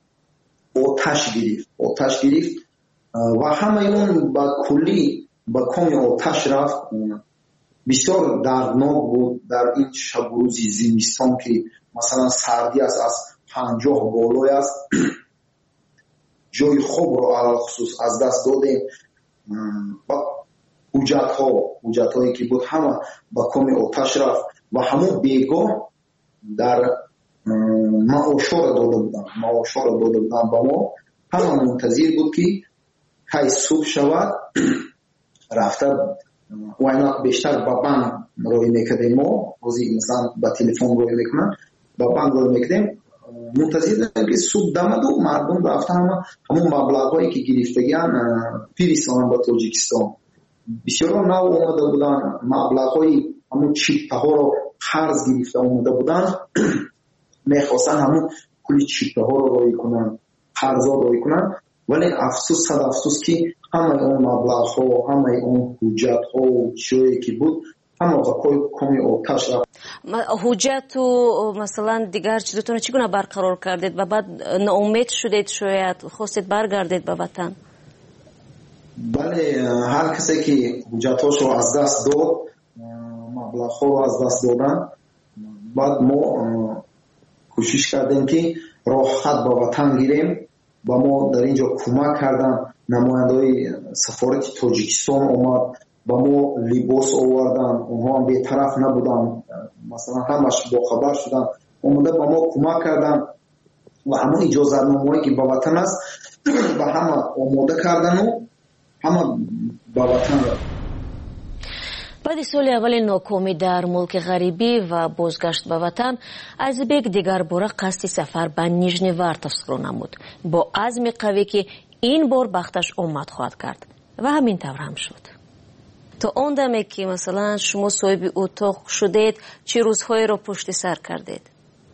آتش گرفت و همه اون با کلی با کمی آتش رفت. بسیار دردناک بود در این شب روزی زمستان که مثلا سردی است، از 50 بالای است. جای خوب رو علال خصوص از دست دادیم. حجت هایی که بود همه با کمی آتش رفت و همون بیگاه در معاشا را داده بودن با ما. همه منتظر بود که های صبح شود رفته و اینا بیشتر با بانک روی میکردیم. ما روزی مثلا با تلفن روی میکنن، با بانک روی میکردیم. منتظر بودیم که صبح دمد و مردم رفتن همون مبلغ هایی که گرفتگیان پیرستان با تاجیکستان. بسیار نو اومده بودن، مبلغ های همون چیپه ها رو قرض گرفته اومده بودن. میخواستن همون کلی چیپه ها رو روی کنن، قرض ها روی کنن. ولی افسوس صد افسوس که همه اون مبلغ ها، همه اون حجت ها و چیزی که بود همه کمی آتش رفت. حجت و مثلا دیگر چیزتون چگونه برقرار کردید و بعد ناامید شدید، شاید خواستید برگردید به وطن؟ بله، هر کسی که حجتاشو از دست داد، مبلغ ها از دست دادن، بعد ما کوشش کردیم که راه خط به وطن گیریم. با ما در اینجا کمک کردن، نماینده‌های سفارت تاجیکستان اومد با ما لباس آوردن، اونها هم بی‌طرف نبودن، مثلا همش با خبر شدن، اومده با ما کمک کردن و همون اجازه نامه‌ای که به وطن است و همه آماده کردن و همه به وطن رفتن. بعد سال اول ناکامی در ملک غریبی و بازگشت به وطن، عزیزبک دیگر باره قصد سفر به نیژنیوارتوفسک را نمود، با عزم قوی که این بار بختش آمد خواهد کرد و همین طور هم شد. تا اون دمی که مثلا شما صاحب اتاق شدید، چه روزهایی را پشت سر کردید؟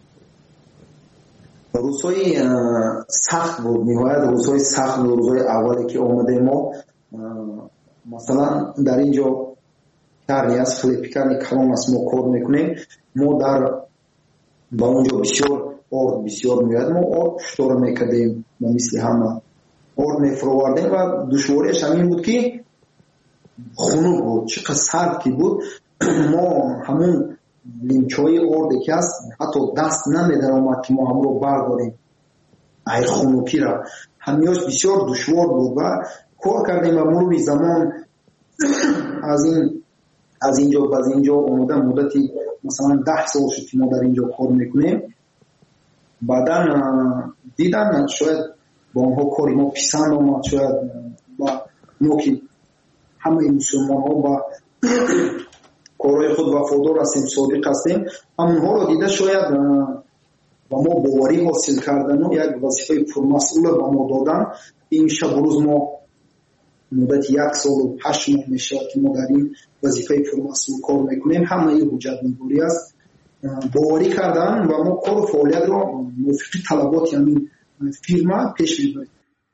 روزهای سخت بود، نهایت روزهای سخت بود. روزهای اولی که آمده ما مثلا در اینجا کاری از فلیپیکانی کلام است ما کار میکنیم. ما در با اونجا بسیار میاد، ما آرد پشتار میکردیم، ما مثل همه آرد میفروردیم و دشواریش همین بود که خنک بود، چقدر سرد که بود. ما همون لیمچای آرد که هست حتی دست نمیدن آمد که ما هم رو برداریم ای خنکی را. همیاش بسیار دشوار بود و کار کردیم و مرور زمان از این از اینجا باز اینجا اومدم مدتی مثلا 10 سال شد که ما در اینجا کار میکنیم. بعدا دیدن شاید با اونها کاری ما پسند آمد، شاید با نوکی همه مسلمان ها با کارهای خود وفادار هستیم، صادق هستیم، همونها رو دیده شاید با ما باوری حاصل کردن و یک وظیفه پرمسئول با ما دادن. این شب روز ما مدت 1 سال و 8 ماه میشه که ما در این وظیفه پرمسئول کار میکنیم. همه این حجت نگاری است، باوری کردن و ما کار و فعالیت رو موافق طلبات یعنی فیرما پیش میبریم.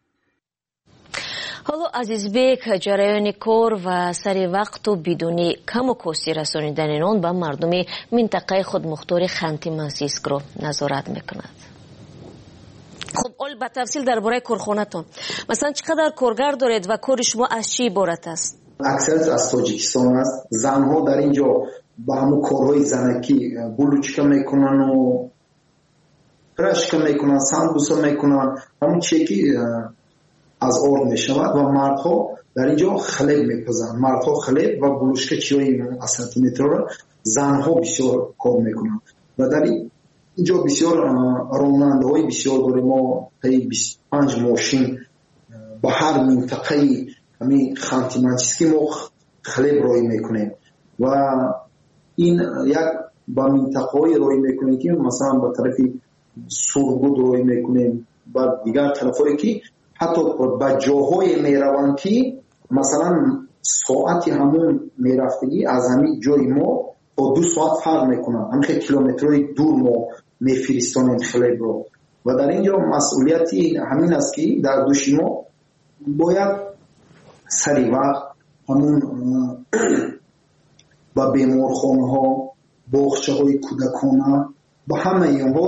حالا азизбек ҷараёни кор ва сари вақту бидуни каму кости расонидани он ба мардуми минтақаи худмухтори Ханти Мансийскро назорат мекунад. хуб оли ба тафсил дар бораи корхонатон масалан чӣ қадар коргар доред ва кори шумо аз чӣ иборат аст? аксарияш аз Тоҷикистон аст. занҳо дар ин ҷо ба ҳамун корҳои занакӣ булучка мекунану прашка мекунанд, самбуса мекунанд, ҳамун чие ки аз орд мешавад ва мардҳо дар ин ҷо хлеб мепазанд. мардҳо хлеб ва булушка чиёи асатиметрро, занҳо бисёр кор мекунанд ва дар ин ҷо бисёр ронандаҳои бисёр дорем. мо таи 25 мошин ба ҳар минтақаи ҳамин Ханти Мансийский мо хлеб роӣ мекунем ва ин як ба минтақаҳои роӣ мекунем ки масалан ба тарафи Сургуд роӣ мекунем, ба дигар тарафҳое ки ҳатто ба ҷоҳое мераванд ки масалан соати ҳамун мерафтагӣ аз ҳамин ҷои мо то 2 соат фарқ мекунад. ҳамин километрои дур мо мефиристонем хлебро ва дар ин ҷо масъулияти ҳамин аст ки дар дӯши мо бояд сари вақт ҳамун ба беморхонаҳо, боғчаҳои кӯдакона ба ҳамаи онҳо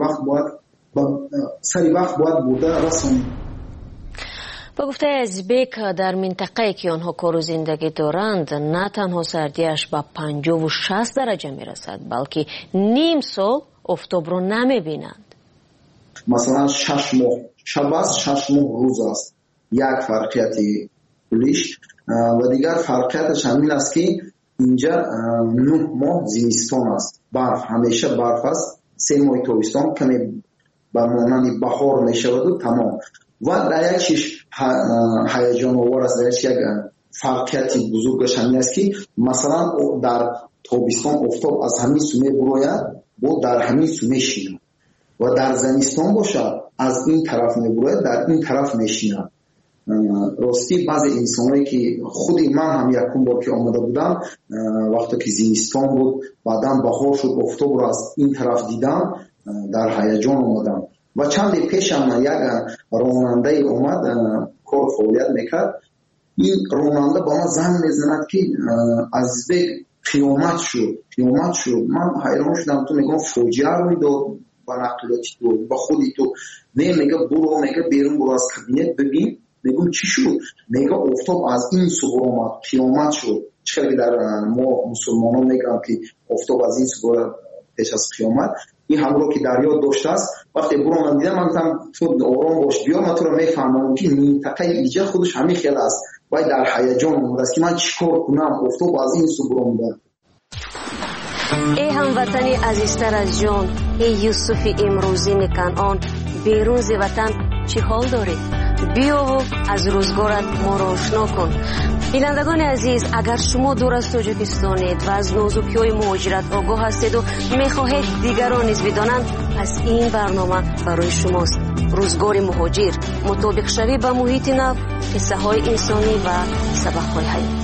сари вақт бояд бурда расонем. ба гуфтаи азизбек дар минтақае ки онҳо кору зиндагӣ доранд на танҳо сардиаш ба 50-60 дараҷа мерасад, балки ним сол офтобро намебинанд. масалан 6 моҳ шаб аст, 6 моҳ рӯз аст. як фарқияти кулиш ва дигар фарқияташ ҳамин аст ки инҷа 9 моҳ зимистон аст, барф, ҳамеша барф аст. 3 моҳи тобистон каме ба монанди баҳор мешаваду тамом. ва дар як чиш ҳаяҷоновар аст, дар як фарқияти бузургаш ҳамин аст ки масалан дар тобистон офтоб аз ҳамин су мебурояд, бо дар ҳамин су мешинад ва дар зимистон бошад аз ин тараф мебурояд, дар ин тараф мешинад. рости баъзе инсонҳое ки худи ман ҳам якум бор ки омада будам, вақте ки зимистон буд баъдан баҳор шуд, офтобро аз ин тараф дидам, дар ҳаяҷон омадам. ва чанде пешам як ронандаи омад, кор фаъолият мекард. ин ронанда ба ман занг мезанад ки азизбек қиёмат шуд. ман ҳайрон шудам. ту мегӯям фоҷиа рӯй дод ба нақлиёти ту, ба худи ту. не мега буро, мега берун буро аз кабинет бибин. мегӯм чӣ шуд? мега офтоб аз ин су буромад, қиёмат шуд. чӣ ки дар мо мусулмонон мегӯям ки офтоб аз ин су бурад пеш аз қиёмат. ин ҳамро ки дар ёд доштааст. вақте буромад дидам, ман гуфтам ту ором бош, биё ман туро мефаҳмонам ки минтақаи иҷа худаш ҳамин хел аст. вай дар ҳаяҷон омадааст ки ман чӣ кор кунам, офтоб аз ин су буромада. эй ҳамватани азизтар аз ҷон, эй Юсуфи имрӯзини Канъон, берун зи ватан чӣ ҳол дорӣ? биёву аз рӯзгорат моро ошно кун. бинандагони азиз, агар шумо дур аз Тоҷикистонед ва аз нозукиҳои муҳоҷират огоҳ ҳастеду мехоҳед дигарон низ бидонанд, пас ин барнома барои шумост. рӯзгори муҳоҷир, мутобиқшавӣ ба муҳити нав, қиссаҳои инсонӣ ва сабақҳои ҳаёт.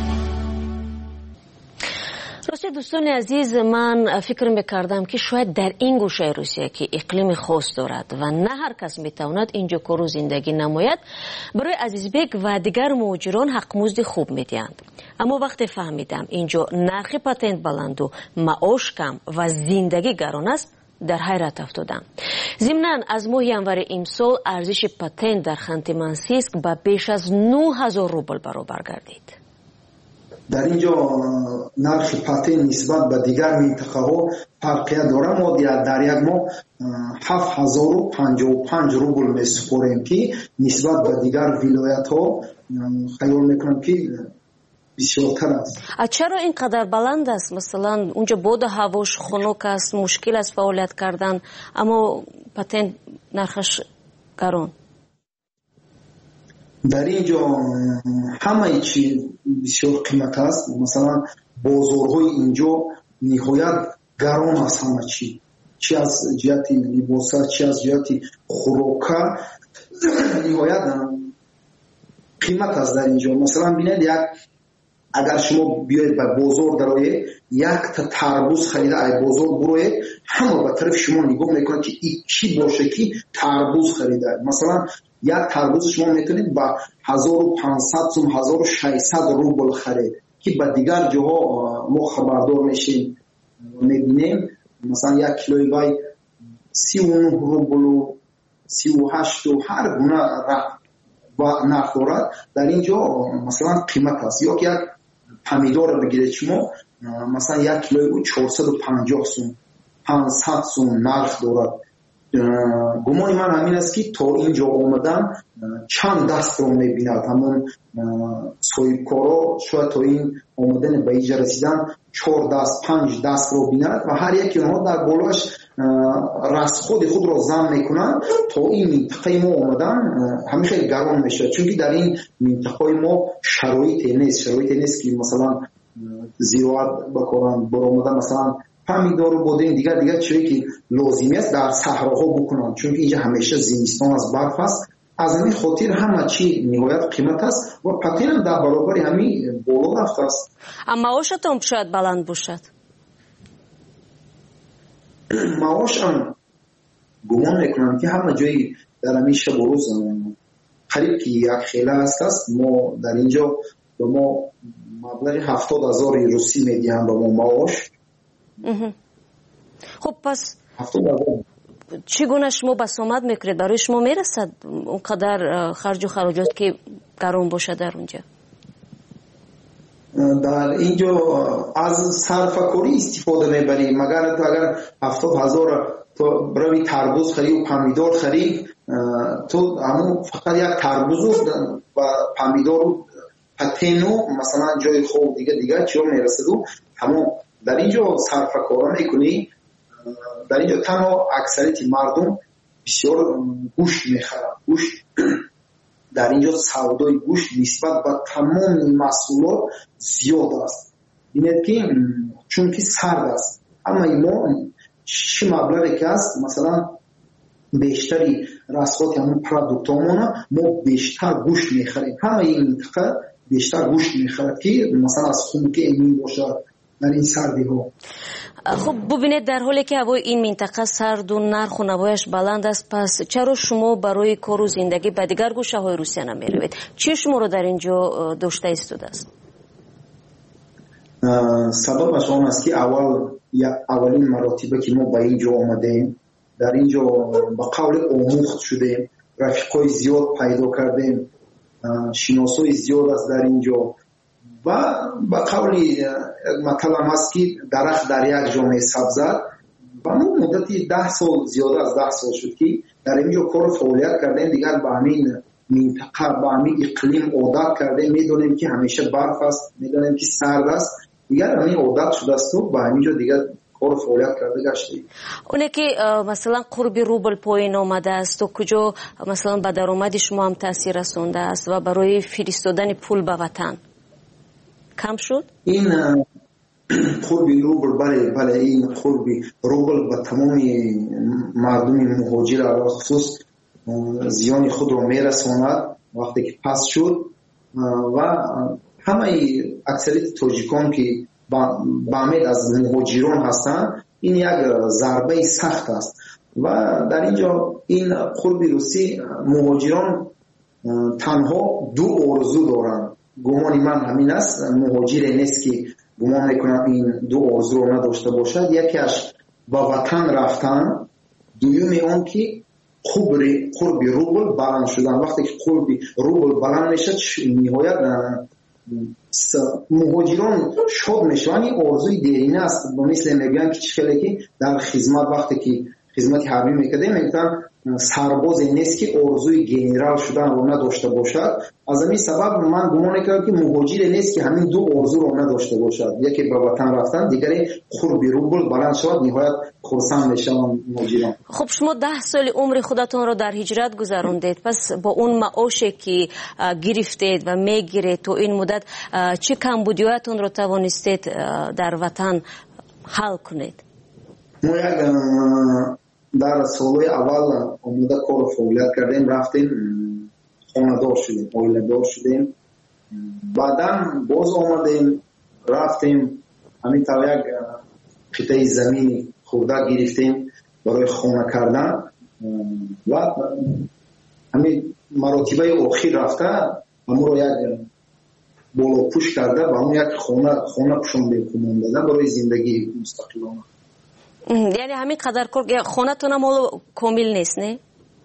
росте дӯстони азиз, ман фикр мекардам ки шояд дар ин гӯшаи Русия ки иқлими хос дорад ва на ҳар кас метавонад ин ҷо кору зиндагӣ намояд, барои Азизбек ва дигар муҳоҷирон ҳақмузди хуб медиҳанд. аммо вақте фаҳмидам ин ҷо нархи патент баланду маош кам ва зиндагӣ гарон аст, дар ҳайрат афтодам. зимнан аз моҳи январи имсол арзиши патент дар Ханти Мансийск ба беш аз 9000 рубл баробар гардид. дар ин ҷо нархи патент нисбат ба дигар минтақаҳо фарқият дорад. мо дар як моҳ 7055 рубл месупорем ки нисбат ба дигар вилоятҳо хаёл мекунам ки بسیارتر است. چرا اینقدر بلند است؟ مثلا اونجا بود هواش خنک است، مشکل است فعالیت کردن، اما پتن نرخش گران. در اینجا همه چی بسیار قیمت است. مثلا بازارهای اینجا نهایت گران است همه چی، چی از جهت لباس، چی از جهت خوراک، نهایت قیمت است در اینجا. مثلا بینید اگر شما بیاید به بازار درآیید، یک تا تربوز خریده ای بازار بروید، همه به طرف شما نگاه میکنه که این چی باشه که تربوز خریده. مثلا یک تربوز شما میتونید با 1500 سوم 1600 روبل خرید که به دیگر جاها ما خبردار میشیم میبینیم مثلا یک کیلوی وای 39 روبل و 38 و هر گونه و نرخ دارد. در اینجا مثلا قیمت است. یا که یک پمیدور بگیرید شما مثلا یک کیلوی 450 سوم 500 سوم نرخ دارد. گمان من همین است که تا اینجا آمدن چند دست رو میبیند. همون صاحبکارا شاید تا این آمدن به اینجا رسیدن 4 دست 5 دست رو بیند و هر یکی اونها در بالاش رستخود خود رو زم میکنن تا این منطقه ما آمدن همیشه خیلی گران میشه. چون که در این منطقه ما شرایط نیست که مثلا زراعت بکنن برآمدن مثلا پمیدار و بودن دیگر چیزی که لازمی است در صحراها بکنن. چون که اینجا همیشه زمستان از برف است. از همین خاطر همه چی نهایت قیمت است و پتن در برابر همین بالا رفته است. اما معاشتون شاید بلند باشد. معاش هم گمان میکنم که همه جایی در همین شب و روز قریب که یک خیله است. ما در اینجا به ما مبلغ 70,000 روسی میدیم به ما معاش. خب پس چگونه شما بسامد میکنید؟ برای شما میرسد اونقدر خرج و خراجات که گران باشه در اونجا؟ در اینجا از صرفه‌کاری استفاده میبریم. اگر 70,000 تو بروی تربوز خرید و پمیدار خرید، تو همون فقط یک تربوز و پمیدار و پتنو مثلا جای خوب دیگه چیو میرسد و همون در اینجا صرفه‌کارا میکنی. در اینجا تنها اکثریت مردم بسیار گوشت میخرن. گوشت در اینجا سودای گوشت نسبت به تمام محصولات زیاد است. ببینید که چون که سرد است، اما ما چه مبلغی که است مثلا بیشتری رسخات همون پروداکتامون ما بیشتر گوشت میخریم. همه این منطقه بیشتر گوشت میخرد که مثلا از خون که امین باشد در این سردی ها. خب ببینید در حالی که هوای این منطقه سرد و نرخ و نوایش بلند است، پس چرا شما برای کار و زندگی به دیگر گوشه های روسیه نمیروید؟ چی شما رو در اینجا داشته ایستاده است؟ سببش آن است که اولین مراتبه که ما به اینجا آمدیم، در اینجا با قول آموخت شدیم، رفیقای زیاد پیدا کردیم، شناسای زیاد است در اینجا و با قولی مطلب است که درخت در یک جامعه سبزد و مدتی 10 سال زیاده از 10 سال شد که در اینجا کار فعالیت کردیم. دیگر با همین منطقه با همین اقلیم عادت کردیم. میدونیم که همیشه برف است، میدونیم که سرد است، دیگر همین عادت شده است و با همینجا دیگر کار فعالیت کرده گشتیم. اونه که مثلا قرب روبل پایین آمده است و کجا مثلا به درآمد شما هم تاثیر رسونده است و برای فرستادن پول به وطن کم شد؟ این قربی روبل بله این قربی روبل به تمام مردم مهاجر علاوه خصوص زیان خود رو میرساند وقتی که پس شد و همه اکثریت تاجیکان که با امید از مهاجران هستند این یک ضربه سخت است و در اینجا این قربی روسی مهاجران تنها 2 آرزو دارند. گمان من همین است، مهاجر نیست که گمان میکنم این 2 آرزو رو نداشته باشد. یکیش با وطن رفتن، دومی اون که قرب روبل بلند شدن. وقتی که قرب روبل بلند میشد نهایت مهاجران شاد میشن. این آرزوی دیرینه است، مثل میگن که چخیلی که در خدمت وقتی که خدمت حربی میکردیم میگن سربازی نیست که آرزوی گنرال شدن رو نداشته باشد. از همین سبب من گمان میکنم که مهاجر نیست که همین دو آرزو رو نداشته باشد، یکی به وطن رفتن، دیگری قرب روبل بلند شود، نهایت خرسند میشوند مهاجران. خب شما 10 سال عمر خودتون رو در هجرت گذروندید، پس با اون معاشی که گرفتید و میگیرید تو این مدت چه کمبودیاتون رو توانستید در وطن حل کنید؟ ما در سالهای اول آمده کار فعالیت کردیم، رفتیم خانه دار شدیم، اویله دار شدیم، بعدا باز آمدیم رفتیم همین طور یک قطعه زمین خورده گرفتیم برای خانه کردن و همین مراتبه آخر رفته همون رو یک بالا پوش کرده و همون یک خانه پشوندیم کننده برای زندگی مستقلانه. یعنی همین قدر خانه تون هم کامل نیست نه؟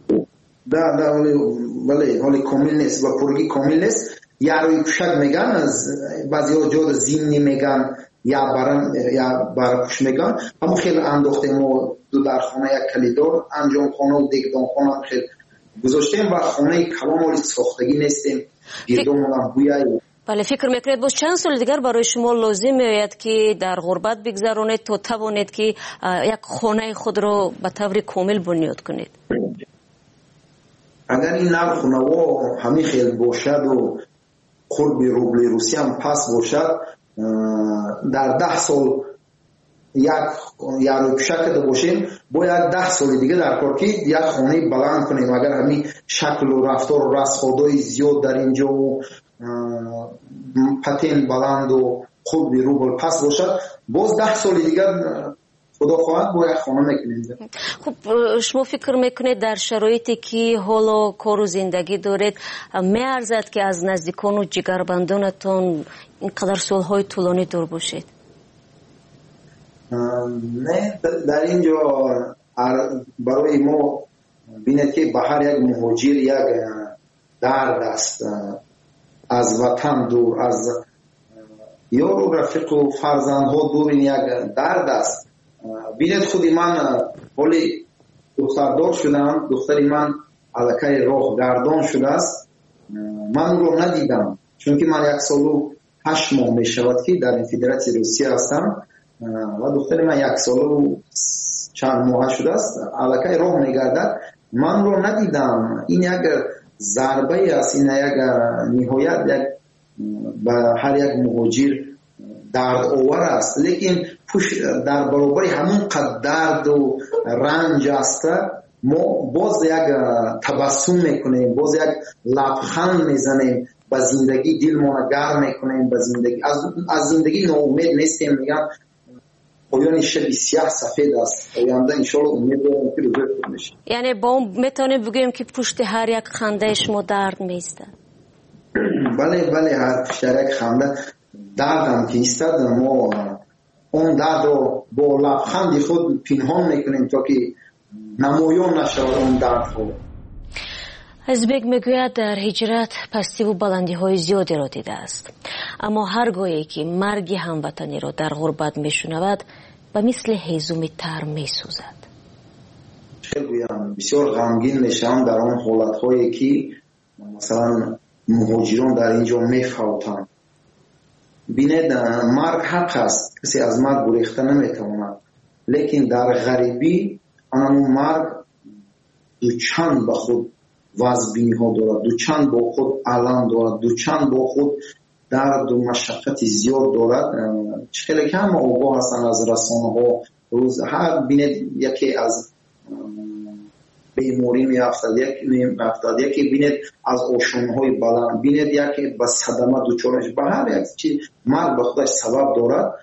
ولی حالی کامل نیست و پرگی کامل نیست. یاروی پوشک میگن، از بعضی ها جاد زمینی میگن یا برپوش میگن. همون خیلی انداختیم و دو در خانه یک کلیدار انجام خانه و دیگدان خانه هم خیلی گذاشتیم و خانه کلام حالی ساختگی نیستیم، گردمون هم بویایی. بله، فکر میکنید باز چند سال دیگر برای شما لازم میآید که در غربت بگذرانید تا توانید که یک خانه خود را به طور کامل بنیاد کنید؟ اگر این نرخ خانه ها همین خیلی باشد و قرب روبل روسیه هم پس باشد، در 10 سال یک روی پشک کرده باشیم، باید 10 سال دیگه در کار یک خانه بلند کنیم. اگر همین شکل و رفتار و رسخادای زیاد در اینجا و پتین بلند و خوب روبل پس باشد، باز 10 سال دیگر خدا خواهد باید خانه میکنید. خب شما فکر میکنید در شرایطی که حالا کار و زندگی دارید میارزد که از نزدیکان و جگربندانتون اینقدر سالهای طولانی دور باشید؟ نه، در اینجا برای ما بینید که به هر یک مهاجر یک درد است، از وطن دور، از یار و رفیق و فرزندها دور، این یک درد است. بینید خودی من حالی دختردار شدم، دختری من علاقه راه گردان شده است، من رو ندیدم چون که من 1 سال و 8 ماه می شود که در این فدراسیون روسیه هستم و دختری من 1 سال و چند ماه شده است، علاقه راه می گردد، من رو ندیدم. این یک ضربه است، این یک نهایت یک به هر یک مهاجر درد آور است، لیکن در برابر همون قدر درد و رنج است ما باز یک تبسم میکنیم، باز یک لبخند میزنیم، با زندگی دلمون گرم میکنیم، با زندگی از زندگی ناامید نیستیم. میگم پایان شب سیاه سفید است، آینده انشالله امید دارم که روزه خوب میشه. یعنی با اون میتونیم بگیم که پشت هر یک خنده شما درد میسته؟ بله، هر پشت هر یک خنده دردم که ایستد، ما اون درد رو با لبخند خود پنهان میکنیم تا که نمایان نشود اون درد خود. ازبک میگوید در هجرت پستی و بلندی های زیادی را دیده است، اما هرگاهی که مرگ هموطنی را در غربت میشنود به مثل هیزومی تر میسوزد. خیلی بسیار غمگین میشم در آن حالت هایی که مثلا مهاجران در اینجا میفوتند. بینید مرگ حق است، کسی از مرگ گریخته نمیتواند، لیکن در غریبی اون مرگ دوچند به خود وزبینی ها دارد، دوچند با خود علم دارد، دوچند با خود درد و مشقت زیاد دارد. خیلی کم آگاه هستن از رسانه ها، روز هر بینید یکی از بیماری میافتد، یکی بینید از آشونه های بلند، بینید یکی به صدمه دوچار میشه، به هر یک چیز مرگ به خودش سبب دارد.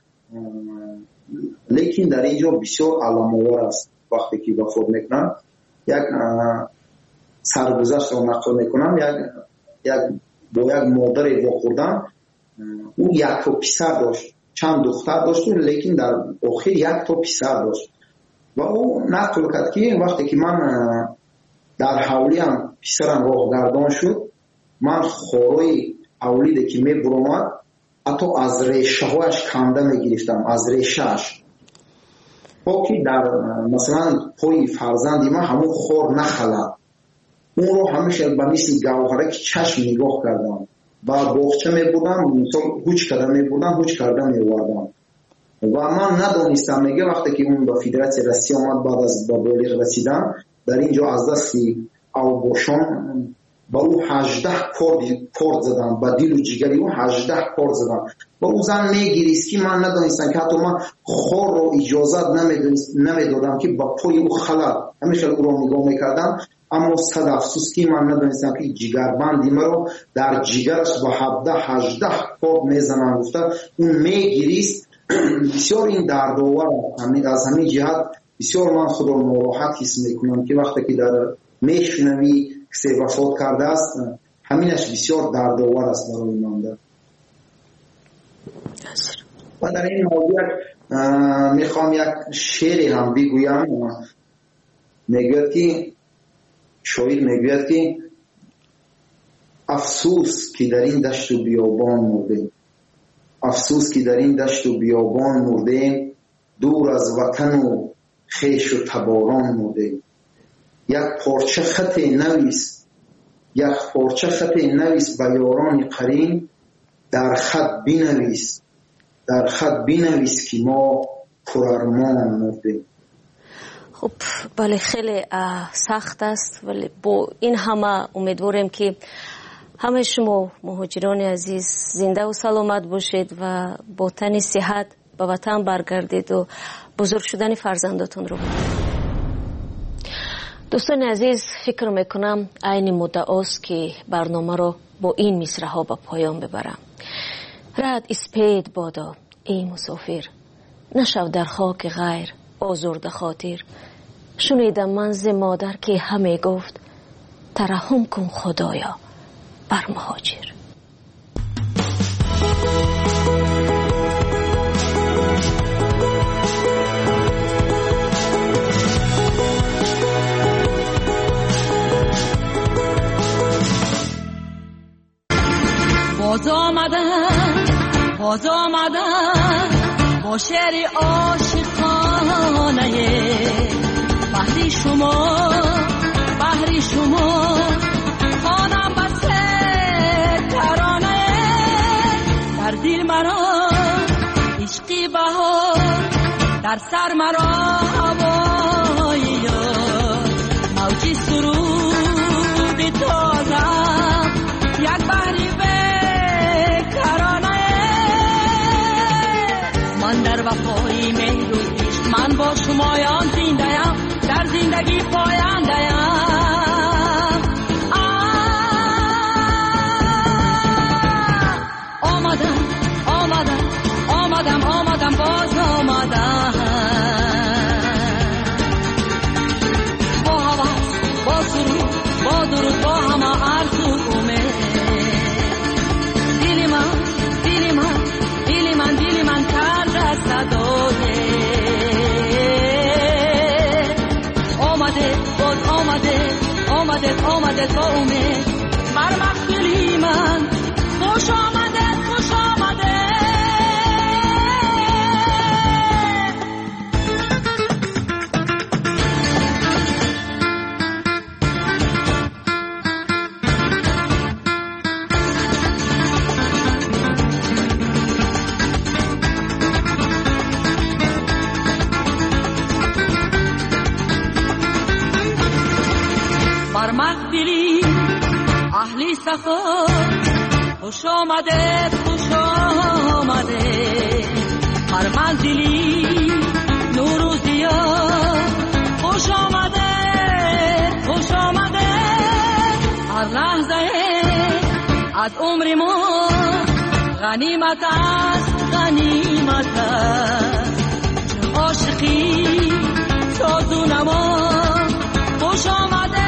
لیکن در اینجا بسیار علام‌آور است. وقتی که وفات میکنن یک سرگذشت رو نقل میکنم، با یک مادر واخوردن، او 1 تا پسر داشت، چند دختر داشت، لیکن در آخر 1 تا پسر داشت و او نقل کرد که وقتی که من در حولیم پسرم راه گردان شد، من خورای اولیده که میبرمد حتی از ریشه هایش کنده میگرفتم، از ریشهش. و که در مثلا پای فرزندی من همون خور نخلد، اون رو همیشه به مثل گوهره که چشم نگاه کردم و باغچه می بودم، مثلا هوچ کرده می بودم، هوچ کرده می وردم و من ندانستم. میگه وقتی که اون به فدراسیون روسیه آمد بعد از به بالغ رسیدن، در اینجا از دستی اوباشان با او 18 کورد زدن، با دیل و جگری او 18 کورد زدن و او زن میگریست که من ندانستم که حتی من خور رو اجازت نمیدادم که با پای او خلد، همیشه او رو نگاه میکردم. اما صد افسوس که من ندانستم که جگربندی مرا در جگرش با 17-18 کورد میزنن. گفته اون میگریست. بسیار این دردآور از همین جهت بسیار من خود رو ناراحت حس میکنم که وقتی که در میشنوی کسی وفات کرده است، همینش بسیار دردآور است برای من. و در این موضوع میخوام یک شعری هم بگویم. میگوید که شاعر میگوید که افسوس که در این دشت و بیابان مردیم، افسوس که در این دشت و بیابان مردیم، دور از وطن و خیش و تباران مردیم. یک پارچه خط نویس، یک پارچه خط نویس به یاران قرین، در خط بنویس، در خط بنویس که ما پرارمان مردیم. خب بله خیلی سخت است، ولی با این همه امیدواریم که همه شما مهاجران عزیز زنده و سلامت باشید و با تن صحت به وطن برگردید و بزرگ شدن فرزنداتون رو. دوستان عزیز، فکر میکنم عین مدت است که برنامه رو با این مصرع ها به پایان ببرم. رد اسپید بادا ای مسافر، نشو در خاک غیر آزرده خاطر. شنیدم من ز مادر که همه گفت، ترحم کن خدایا بر مهاجر. باز آمدن با شعر عاشقانه، بحری شما خانم بس ترانه. در دل مرا عشقی بهار، در سر مرا هوای یار، موجی سرود تازم یک بحری بیکرانه. من در وفای مهر و عشق، من با شمایان زنده‌ام، در زندگی پاینده‌ام. آمدم باز آمدم، با هوا با سرود با درود با همه آرزو امید. دل من کرده صدای آمده با امید. بر محفلی من خوش آمده. بر محفلی اهلی سخا خوش آمده. هر منزلی نور و ضیا خوش آمده. هر لحظه از عمر ما غنیمت است. چه عاشقی ساز و نوا خوش آمده.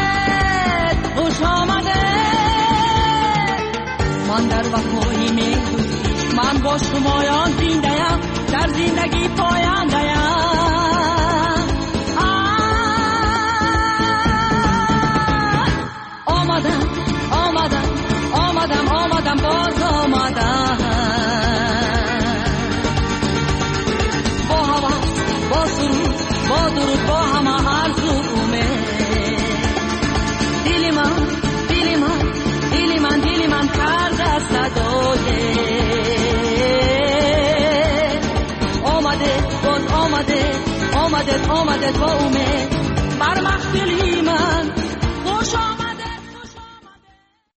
من در وفای میدونی، من با شمایان زنده‌ام، در زندگی پاینده‌ام. آمدم باز آمدم، با هوا با سرود آمدت با امید بر محفلی من